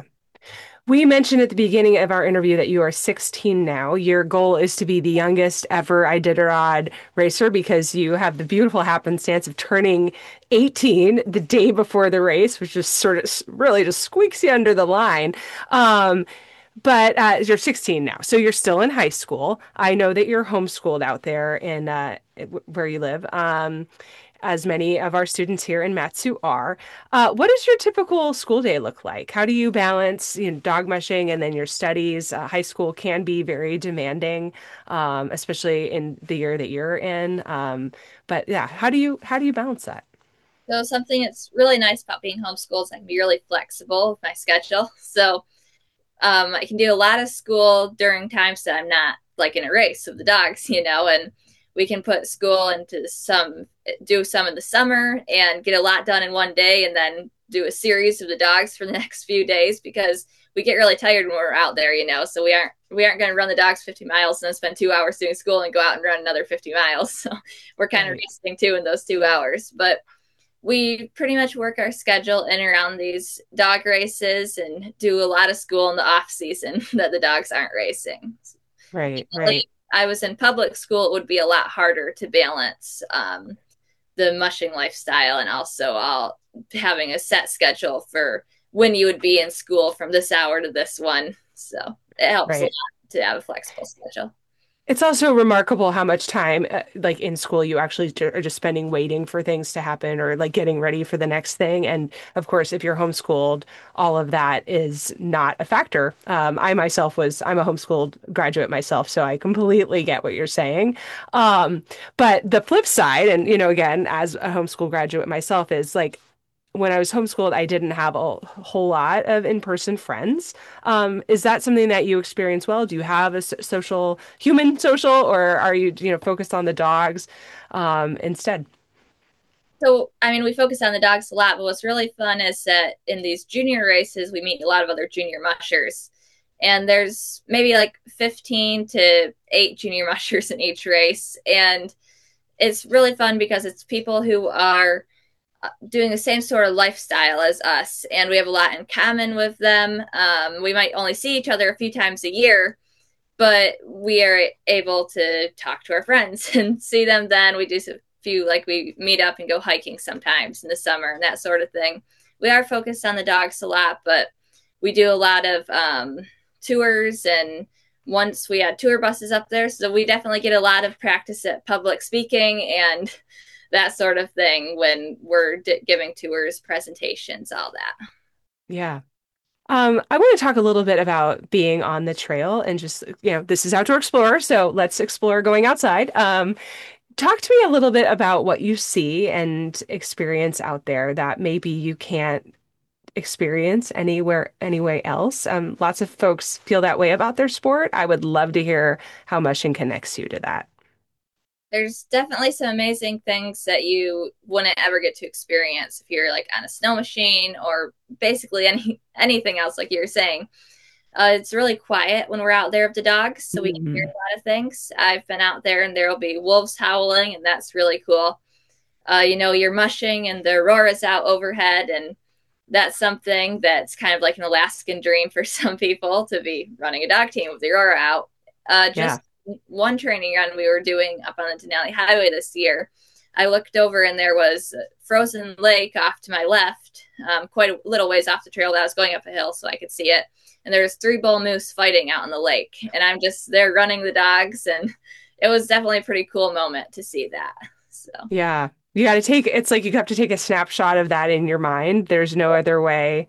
We mentioned at the beginning of our interview that you are sixteen now. Your goal is to be the youngest ever Iditarod racer because you have the beautiful happenstance of turning eighteen the day before the race, which just sort of really just squeaks you under the line. Um, but uh, you're sixteen now, so you're still in high school. I know that you're homeschooled out there in uh, where you live. Um, as many of our students here in Mat-Su are. Uh, what does your typical school day look like? How do you balance, you know, dog mushing and then your studies? Uh, high school can be very demanding, um, especially in the year that you're in. Um, but yeah, how do you how do you balance that? So something that's really nice about being homeschooled is I can be really flexible with my schedule. So um, I can do a lot of school during times that I'm not like in a race with the dogs, you know, and we can put school into some, do some in the summer and get a lot done in one day and then do a series of the dogs for the next few days because we get really tired when we're out there, you know, so we aren't, we aren't going to run the dogs fifty miles and then spend two hours doing school and go out and run another fifty miles. So we're kind of Right. resting too in those two hours, but we pretty much work our schedule in around these dog races and do a lot of school in the off season that the dogs aren't racing. Right, Like, right. I was in public school, it would be a lot harder to balance um, the mushing lifestyle and also all having a set schedule for when you would be in school from this hour to this one. So it helps Right. a lot to have a flexible schedule. It's also remarkable how much time, uh, like in school, you actually ju- are just spending waiting for things to happen or like getting ready for the next thing. And of course, if you're homeschooled, all of that is not a factor. Um, I myself was, I'm a homeschooled graduate myself, so I completely get what you're saying. Um, but the flip side, and you know, again, as a homeschool graduate myself, is like when I was homeschooled, I didn't have a whole lot of in-person friends. Um, is that something that you experience well? Do you have a so- social, human social, or are you, you know, focused on the dogs um, instead? So, I mean, we focus on the dogs a lot, but what's really fun is that in these junior races, we meet a lot of other junior mushers. And there's maybe like fifteen to eight junior mushers in each race. And it's really fun because it's people who are doing the same sort of lifestyle as us, and we have a lot in common with them. Um, we might only see each other a few times a year, but we are able to talk to our friends and see them then. We do a few, like we meet up and go hiking sometimes in the summer and that sort of thing. We are focused on the dogs a lot, but we do a lot of um, tours, and once we had tour buses up there, so we definitely get a lot of practice at public speaking and that sort of thing when we're d- giving tours, presentations, all that. Yeah. Um, I want to talk a little bit about being on the trail and just, you know, this is Outdoor Explorer, so let's explore going outside. Um, talk to me a little bit about what you see and experience out there that maybe you can't experience anywhere, anyway else. Um, lots of folks feel that way about their sport. I would love to hear how mushing connects you to that. There's definitely some amazing things that you wouldn't ever get to experience if you're like on a snow machine or basically any anything else like you were saying. Uh, it's really quiet when we're out there with the dogs, so we can hear a lot of things. I've been out there and there will be wolves howling, and that's really cool. Uh, you know, you're mushing and the aurora's out overhead, and that's something that's kind of like an Alaskan dream for some people, to be running a dog team with the aurora out. Uh, just yeah. One training run we were doing up on the Denali Highway this year, I looked over and there was a frozen lake off to my left, um, quite a little ways off the trail that I was going up a hill so I could see it. And there was three bull moose fighting out in the lake. And I'm just there running the dogs. And it was definitely a pretty cool moment to see that. So yeah, you got to take, it's like you have to take a snapshot of that in your mind. There's no other way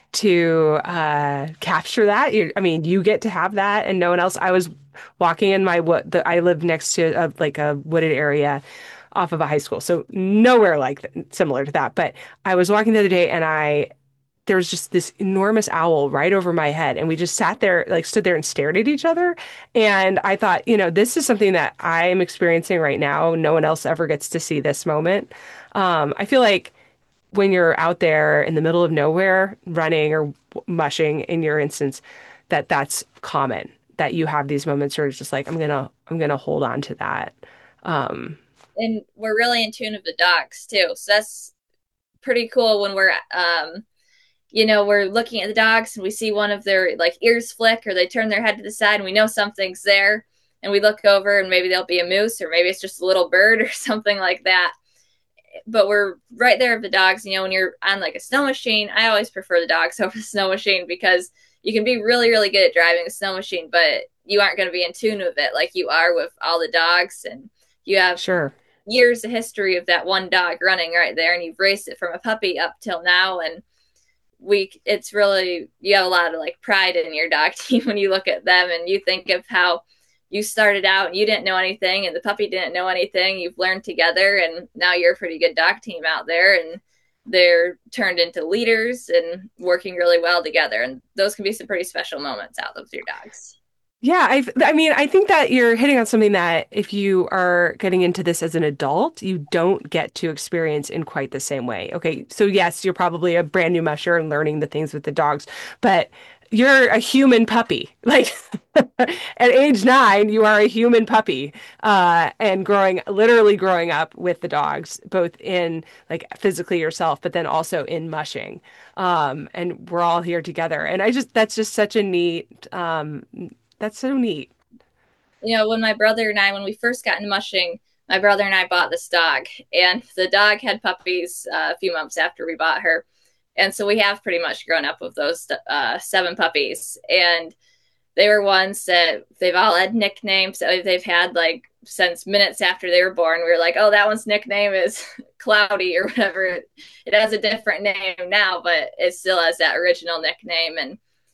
to uh, capture that. You, I mean, you get to have that and no one else. I was walking in my, what the, I live next to a, like a wooded area off of a high school. So nowhere like that, similar to that. But I was walking the other day and I, there was just this enormous owl right over my head. And we just sat there, like stood there and stared at each other. And I thought, you know, this is something that I'm experiencing right now. No one else ever gets to see this moment. Um, I feel like when you're out there in the middle of nowhere running or mushing in your instance, that that's common, that you have these moments where it's just like, I'm going to, I'm going to hold on to that. Um, and we're really in tune with the dogs too. So that's pretty cool when we're, um, you know, we're looking at the dogs and we see one of their like ears flick or they turn their head to the side and we know something's there and we look over and maybe there'll be a moose or maybe it's just a little bird or something like that. But we're right there with the dogs. You know, when you're on like a snow machine, I always prefer the dogs over the snow machine because you can be really, really good at driving a snow machine, but you aren't going to be in tune with it like you are with all the dogs. And you have sure years of history of that one dog running right there and you've raced it from a puppy up till now. And we, it's really, you have a lot of like pride in your dog team when you look at them and you think of how you started out and you didn't know anything and the puppy didn't know anything. You've learned together and now you're a pretty good dog team out there and they're turned into leaders and working really well together. And those can be some pretty special moments out with your dogs. Yeah, I I mean, I think that you're hitting on something that if you are getting into this as an adult, you don't get to experience in quite the same way. Okay, so yes, you're probably a brand new musher and learning the things with the dogs, but you're a human puppy. Like at age nine, you are a human puppy, uh, and growing, literally growing up with the dogs, both in like physically yourself, but then also in mushing. Um, and we're all here together. And I just, that's just such a neat, um, that's so neat. You know, when my brother and I, when we first got into mushing, my brother and I bought this dog, and the dog had puppies uh, a few months after we bought her. And so we have pretty much grown up with those uh, seven puppies. And they were ones that they've all had nicknames that they've had like since minutes after they were born. We were like, oh, that one's nickname is Cloudy or whatever. It, it has a different name now, but it still has that original nickname. And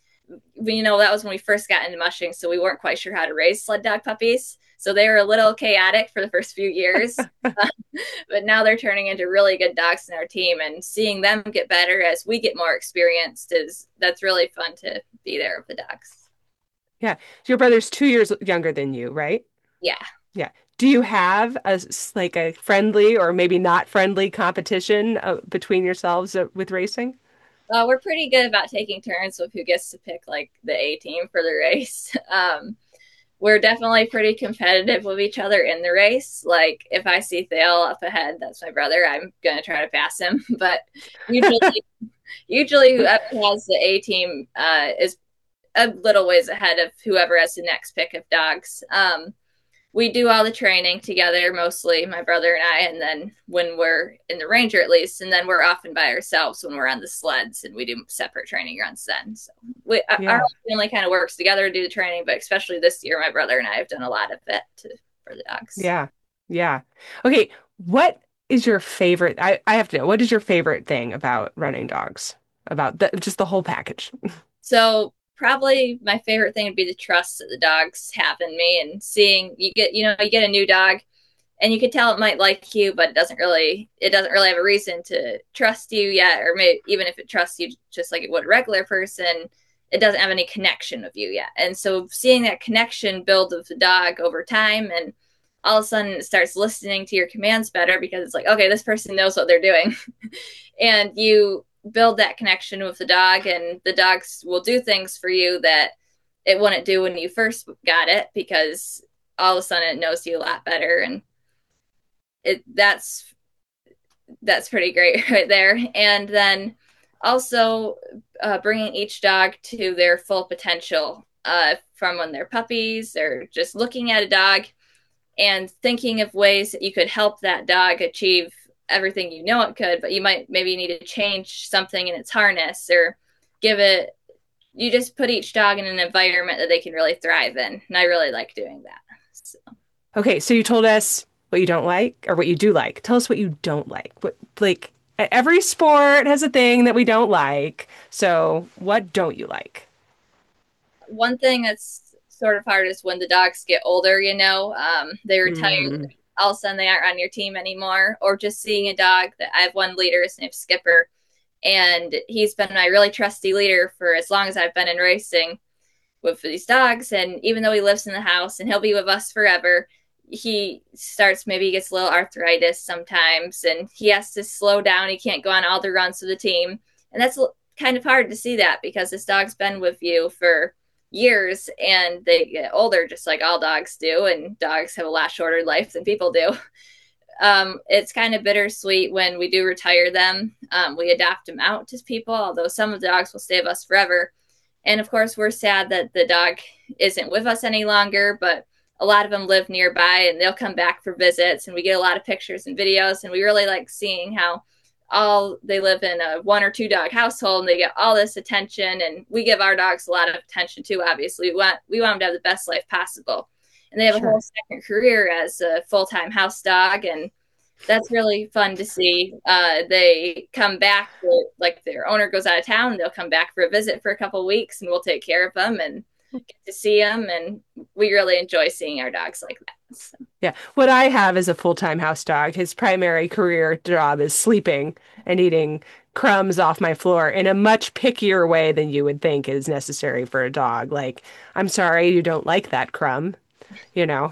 you know, that was when we first got into mushing, so we weren't quite sure how to raise sled dog puppies. So they were a little chaotic for the first few years, uh, but now they're turning into really good dogs in our team, and seeing them get better as we get more experienced is that's really fun to be there with the dogs. Yeah. Your brother's two years younger than you, right? Yeah. Yeah. Do you have a like a friendly or maybe not friendly competition uh, between yourselves uh, with racing? Uh, we're pretty good about taking turns with who gets to pick like the A team for the race. Um, we're definitely pretty competitive with each other in the race. Like if I see Thale up ahead, that's my brother, I'm going to try to pass him. But usually, usually whoever has the A team uh, is a little ways ahead of whoever has the next pick of dogs. Um, we do all the training together, mostly my brother and I, and then when we're in the Ranger at least, and then we're often by ourselves when we're on the sleds and we do separate training runs then. So we, yeah. Our family kind of works together to do the training, but especially this year, my brother and I have done a lot of it to, for the dogs. Yeah. Yeah. Okay. What is your favorite? I, I have to know, what is your favorite thing about running dogs? about the, just the whole package? So probably my favorite thing would be the trust that the dogs have in me, and seeing you get, you know, you get a new dog and you can tell it might like you, but it doesn't really, it doesn't really have a reason to trust you yet. Or maybe even if it trusts you just like it would a regular person, it doesn't have any connection with you yet. And so seeing that connection build with the dog over time, and all of a sudden it starts listening to your commands better because it's like, okay, this person knows what they're doing. And you build that connection with the dog, and the dogs will do things for you that it wouldn't do when you first got it, because all of a sudden it knows you a lot better. And it that's that's pretty great right there. And then also uh, bringing each dog to their full potential, uh, from when they're puppies, or just looking at a dog and thinking of ways that you could help that dog achieve everything you know it could, but you might maybe need to change something in its harness, or give it, you just put each dog in an environment that they can really thrive in. And I really like doing that. So. Okay, so you told us what you don't like, or what you do like. Tell us what you don't like. What, like, every sport has a thing that we don't like. So what don't you like? One thing that's sort of hard is when the dogs get older, you know, um, they retire. Mm. All of a sudden they aren't on your team anymore, or just seeing a dog that I have one leader, his name's Skipper, and he's been my really trusty leader for as long as I've been in racing with these dogs. And even though he lives in the house and he'll be with us forever, he starts, maybe he gets a little arthritis sometimes, and he has to slow down. He can't go on all the runs of the team. And that's kind of hard to see that, because this dog's been with you for years, and they get older just like all dogs do, and dogs have a lot shorter life than people do. Um, it's kind of bittersweet when we do retire them. Um, we adopt them out to people, although some of the dogs will stay with us forever. And of course, we're sad that the dog isn't with us any longer, but a lot of them live nearby, and they'll come back for visits, and we get a lot of pictures and videos, and we really like seeing how all they live in a one or two dog household, and they get all this attention, and we give our dogs a lot of attention too. Obviously, we want we want them to have the best life possible, and they have sure. a whole second career as a full-time house dog, and that's really fun to see. Uh, they come back, like their owner goes out of town, they'll come back for a visit for a couple of weeks, and we'll take care of them and get to see them, and we really enjoy seeing our dogs like that. So. Yeah. What I have is a full-time house dog. His primary career job is sleeping and eating crumbs off my floor in a much pickier way than you would think is necessary for a dog. Like, I'm sorry you don't like that crumb, you know.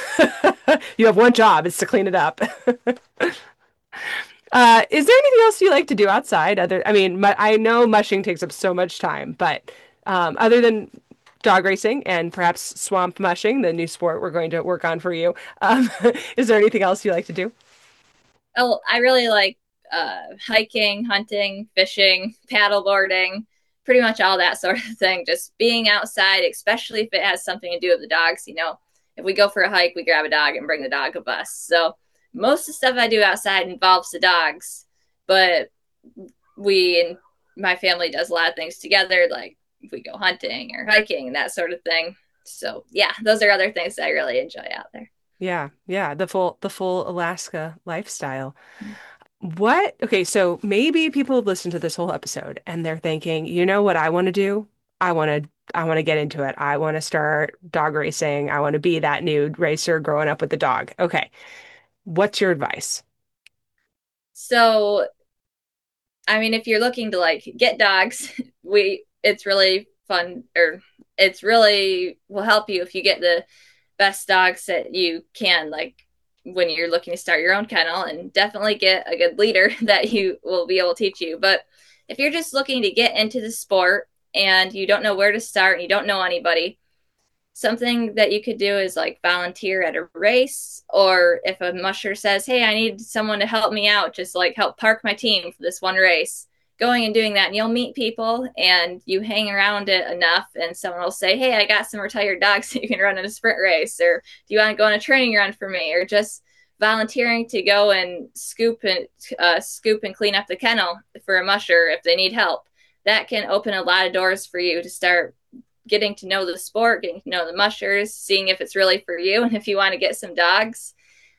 You have one job, it's to clean it up. Uh, is there anything else you like to do outside? Other, I mean, mu- I know mushing takes up so much time, but um, other than dog racing and perhaps swamp mushing, the new sport we're going to work on for you, um, is there anything else you like to do? Oh, I really like uh, hiking, hunting, fishing, paddleboarding, pretty much all that sort of thing. Just being outside, especially if it has something to do with the dogs. You know, if we go for a hike, we grab a dog and bring the dog with us. So most of the stuff I do outside involves the dogs, but we and my family does a lot of things together, like if we go hunting or hiking and that sort of thing. So yeah, those are other things that I really enjoy out there. Yeah, yeah, the full the full Alaska lifestyle. What? Okay, so maybe people have listened to this whole episode and they're thinking, you know what I want to do? I want to I want to get into it. I want to start dog racing. I want to be that new racer growing up with the dog. Okay. What's your advice? So, I mean, if you're looking to like get dogs, we it's really fun, or it's really will help you if you get the best dogs that you can, like when you're looking to start your own kennel, and definitely get a good leader that you will be able to teach you. But if you're just looking to get into the sport and you don't know where to start and you don't know anybody, something that you could do is like volunteer at a race, or if a musher says, hey, I need someone to help me out, just like help park my team for this one race, going and doing that, and you'll meet people and you hang around it enough and someone will say, hey, I got some retired dogs that you can run in a sprint race, or do you want to go on a training run for me? Or just volunteering to go and scoop and uh, scoop and clean up the kennel for a musher if they need help. That can open a lot of doors for you to start getting to know the sport, getting to know the mushers, seeing if it's really for you and if you want to get some dogs.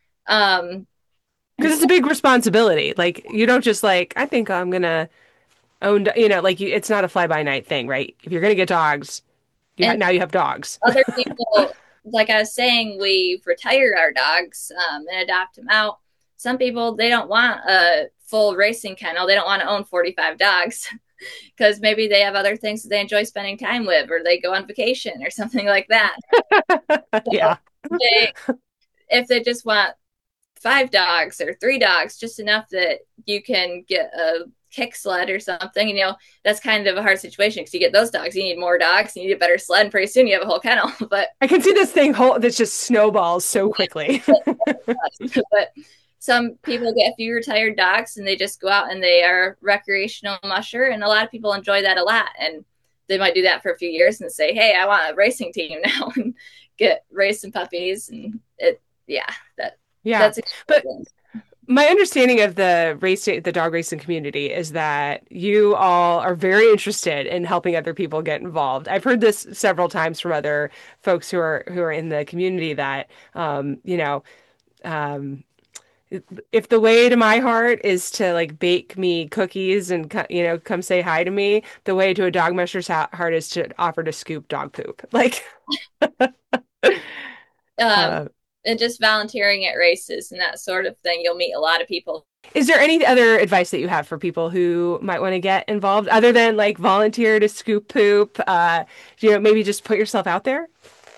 Um, because it's a big responsibility. Like, you don't just like, I think I'm going to own, you know, like you, it's not a fly by night thing, right? If you're going to get dogs, you ha- And now you have dogs. other people, like I was saying, we retire our dogs um, and adopt them out. Some people, they don't want a full racing kennel. They don't want to own forty-five dogs because maybe they have other things that they enjoy spending time with, or they go on vacation or something like that. So Yeah. they, if they just want five dogs or three dogs, just enough that you can get a kick sled or something, you know, that's kind of a hard situation because you get those dogs, you need more dogs, you need a better sled, and pretty soon you have a whole kennel. But I can see this thing whole that's just snowballs so quickly. but some people get a few retired dogs and they just go out and they are recreational musher, and a lot of people enjoy that a lot, and they might do that for a few years and say, hey, I want a racing team now, and get racing puppies, and it yeah that Yeah. that's but my understanding of the race, the dog racing community is that you all are very interested in helping other people get involved. I've heard this several times from other folks who are who are in the community that, um, you know, um, if the way to my heart is to like bake me cookies and you know come say hi to me, the way to a dog musher's heart is to offer to scoop dog poop. Like, um, uh, and just volunteering at races and that sort of thing, you'll meet a lot of people. Is there any other advice that you have for people who might want to get involved other than like volunteer to scoop poop? Uh, you know, maybe just put yourself out there.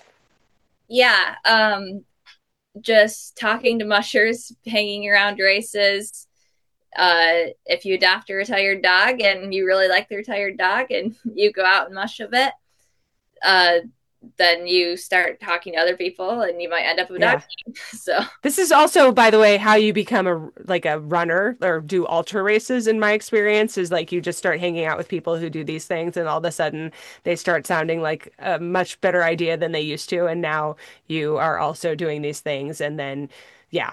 Yeah. Um, just talking to mushers, hanging around races. Uh, if you adopt a retired dog and you really like the retired dog and you go out and mush a bit, uh, then you start talking to other people and you might end up with a dog team. So this is also, by the way, how you become a like a runner or do ultra races. In my experience, is like you just start hanging out with people who do these things, and all of a sudden they start sounding like a much better idea than they used to, and now you are also doing these things, and then. Yeah.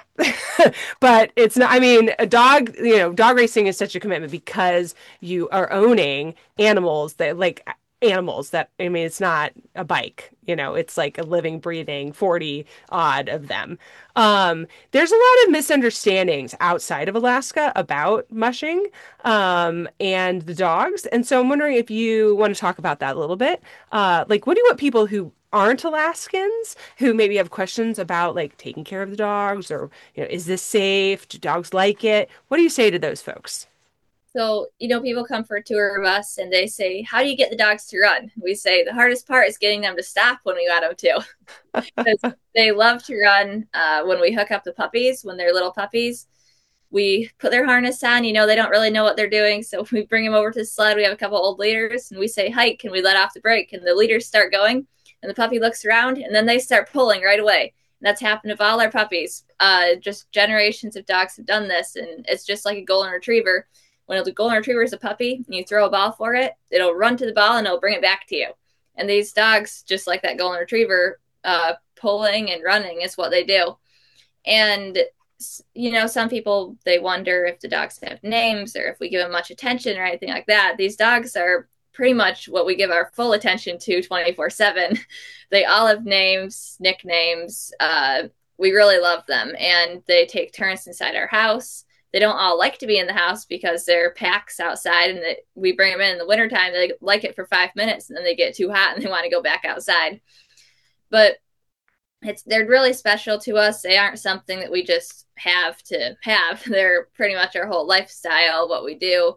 But it's not, I mean, a dog, you know, dog racing is such a commitment because you are owning animals that like animals that, I mean, it's not a bike, you know, it's like a living, breathing forty odd of them. Um, there's a lot of misunderstandings outside of Alaska about mushing um, and the dogs. And so I'm wondering if you want to talk about that a little bit. Uh, like, what do you want people who aren't Alaskans who maybe have questions about like taking care of the dogs, or, you know, is this safe? Do dogs like it? What do you say to those folks? So, you know, people come for a tour of us and they say, how do you get the dogs to run? We say the hardest part is getting them to stop when we got them to. Because they love to run uh, when we hook up the puppies, when they're little puppies. We put their harness on, you know, they don't really know what they're doing. So we bring them over to the sled. We have a couple old leaders and we say, hike, and we let off the brake. And the leaders start going and the puppy looks around and then they start pulling right away. And that's happened with all our puppies. Uh, just generations of dogs have done this. And it's just like a golden retriever. When the golden retriever is a puppy and you throw a ball for it, it'll run to the ball and it'll bring it back to you. And these dogs, just like that golden retriever, uh, pulling and running is what they do. And, you know, some people, they wonder if the dogs have names or if we give them much attention or anything like that. These dogs are pretty much what we give our full attention to twenty-four seven. They all have names, nicknames. Uh, we really love them. And they take turns inside our house. They don't all like to be in the house because they're packs outside, and they, we bring them in in the wintertime. They like it for five minutes and then they get too hot and they want to go back outside. But it's they're really special to us. They aren't something that we just have to have. They're pretty much our whole lifestyle, what we do.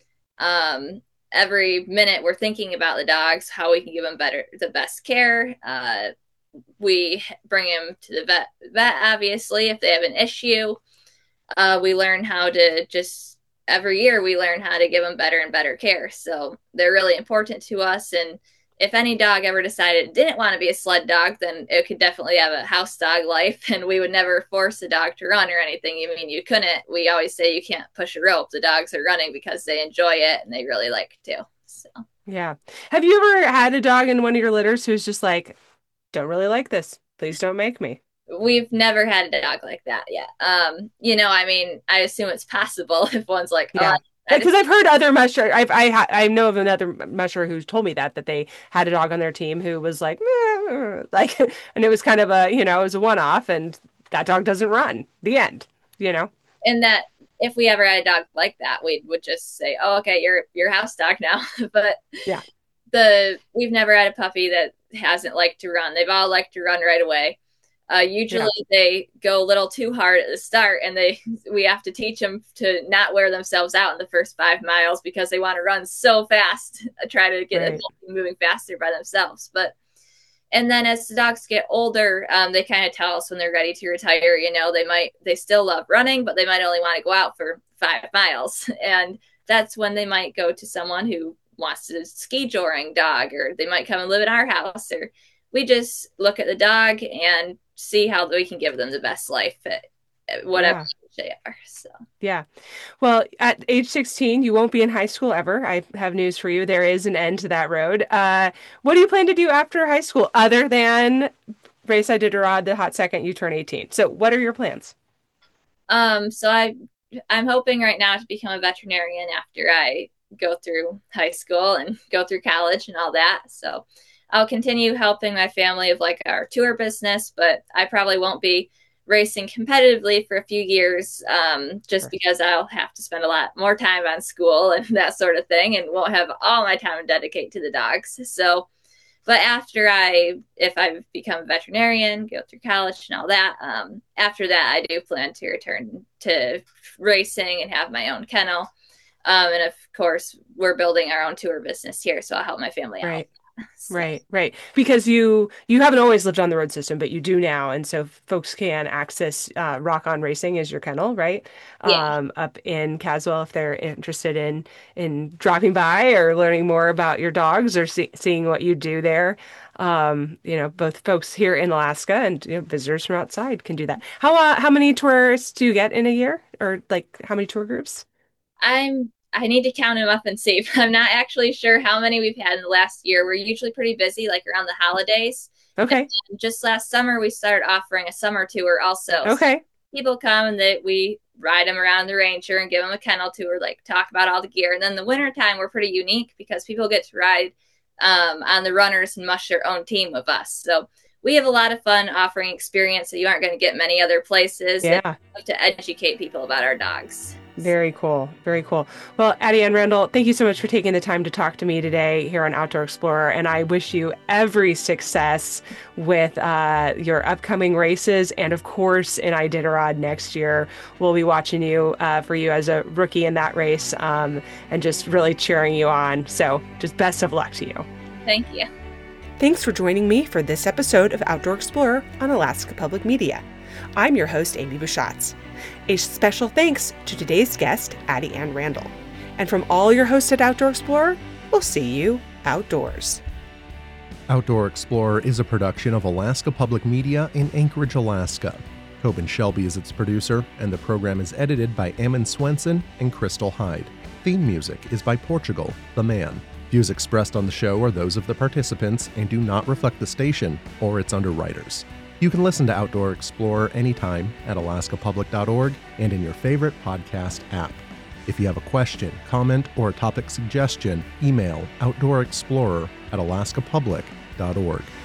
Um, every minute we're thinking about the dogs, how we can give them better, the best care. Uh, we bring them to the vet, vet, obviously, if they have an issue. Uh, we learn how to just, every year we learn how to give them better and better care. So they're really important to us. And if any dog ever decided it didn't want to be a sled dog, then it could definitely have a house dog life. And we would never force a dog to run or anything. You mean you couldn't. We always say you can't push a rope. The dogs are running because they enjoy it and they really like it too. So yeah. Have you ever had a dog in one of your litters who's just like, don't really like this. Please don't make me. We've never had a dog like that yet. Um, you know, I mean, I assume it's possible if one's like, oh, yeah. Because I've heard other musher, I've, I I know of another musher who's told me that, that they had a dog on their team who was like, meh, like, and it was kind of a, you know, it was a one-off, and that dog doesn't run. The end, you know? And that, if we ever had a dog like that, we would just say, oh, okay, you're your house dog now. But yeah, the we've never had a puppy that hasn't liked to run. They've all liked to run right away. Uh, usually yeah. they go a little too hard at the start, and they we have to teach them to not wear themselves out in the first five miles because they want to run so fast, try to get right. it moving faster by themselves. But and then as the dogs get older, um, they kind of tell us when they're ready to retire. You know, they might they still love running, but they might only want to go out for five miles, and that's when they might go to someone who wants to ski joring dog, or they might come and live in our house, or we just look at the dog and see how we can give them the best life at, at whatever yeah. age they are. So yeah. Well, at age sixteen, you won't be in high school ever. I have news for you. There is an end to that road. Uh, what do you plan to do after high school other than race Iditarod the hot second you turn eighteen? So what are your plans? Um, so I, I'm hoping right now to become a veterinarian after I go through high school and go through college and all that. So I'll continue helping my family of like our tour business, but I probably won't be racing competitively for a few years um, just sure. because I'll have to spend a lot more time on school and that sort of thing, and won't have all my time to dedicate to the dogs. So, but after I, if I become a veterinarian, go through college and all that, um, after that, I do plan to return to racing and have my own kennel. Um, and of course, we're building our own tour business here, so I'll help my family right. out. So. Right, right. Because you you haven't always lived on the road system, but you do now. And so folks can access uh, Rock On Racing as your kennel, right? Yeah. Um, up in Caswell if they're interested in in dropping by or learning more about your dogs or see, seeing what you do there. Um, you know, both folks here in Alaska and you know, visitors from outside can do that. How uh, how many tourists do you get in a year? Or like how many tour groups? I'm I need to count them up and see. I'm not actually sure how many we've had in the last year. We're usually pretty busy, like around the holidays. Okay. And just last summer, we started offering a summer tour also. Okay. So people come and they, we ride them around the Ranger and give them a kennel tour, like talk about all the gear. And then the wintertime, we're pretty unique because people get to ride um, on the runners and mush their own team with us. So we have a lot of fun offering experience that you aren't going to get many other places. Yeah. And love to educate people about our dogs. Very cool. Very cool. Well, Addie Ann Randall, thank you so much for taking the time to talk to me today here on Outdoor Explorer. And I wish you every success with uh, your upcoming races. And of course, in Iditarod next year, we'll be watching you uh, for you as a rookie in that race um, and just really cheering you on. So just best of luck to you. Thank you. Thanks for joining me for this episode of Outdoor Explorer on Alaska Public Media. I'm your host, Amy Buschatz. A special thanks to today's guest, Addie Ann Randall. And from all your hosts at Outdoor Explorer, we'll see you outdoors. Outdoor Explorer is a production of Alaska Public Media in Anchorage, Alaska. Tobin Shelby is its producer, and the program is edited by Ammon Swenson and Crystal Hyde. Theme music is by Portugal, the Man. Views expressed on the show are those of the participants and do not reflect the station or its underwriters. You can listen to Outdoor Explorer anytime at alaska public dot org and in your favorite podcast app. If you have a question, comment, or a topic suggestion, email outdoor explorer at alaska public dot org.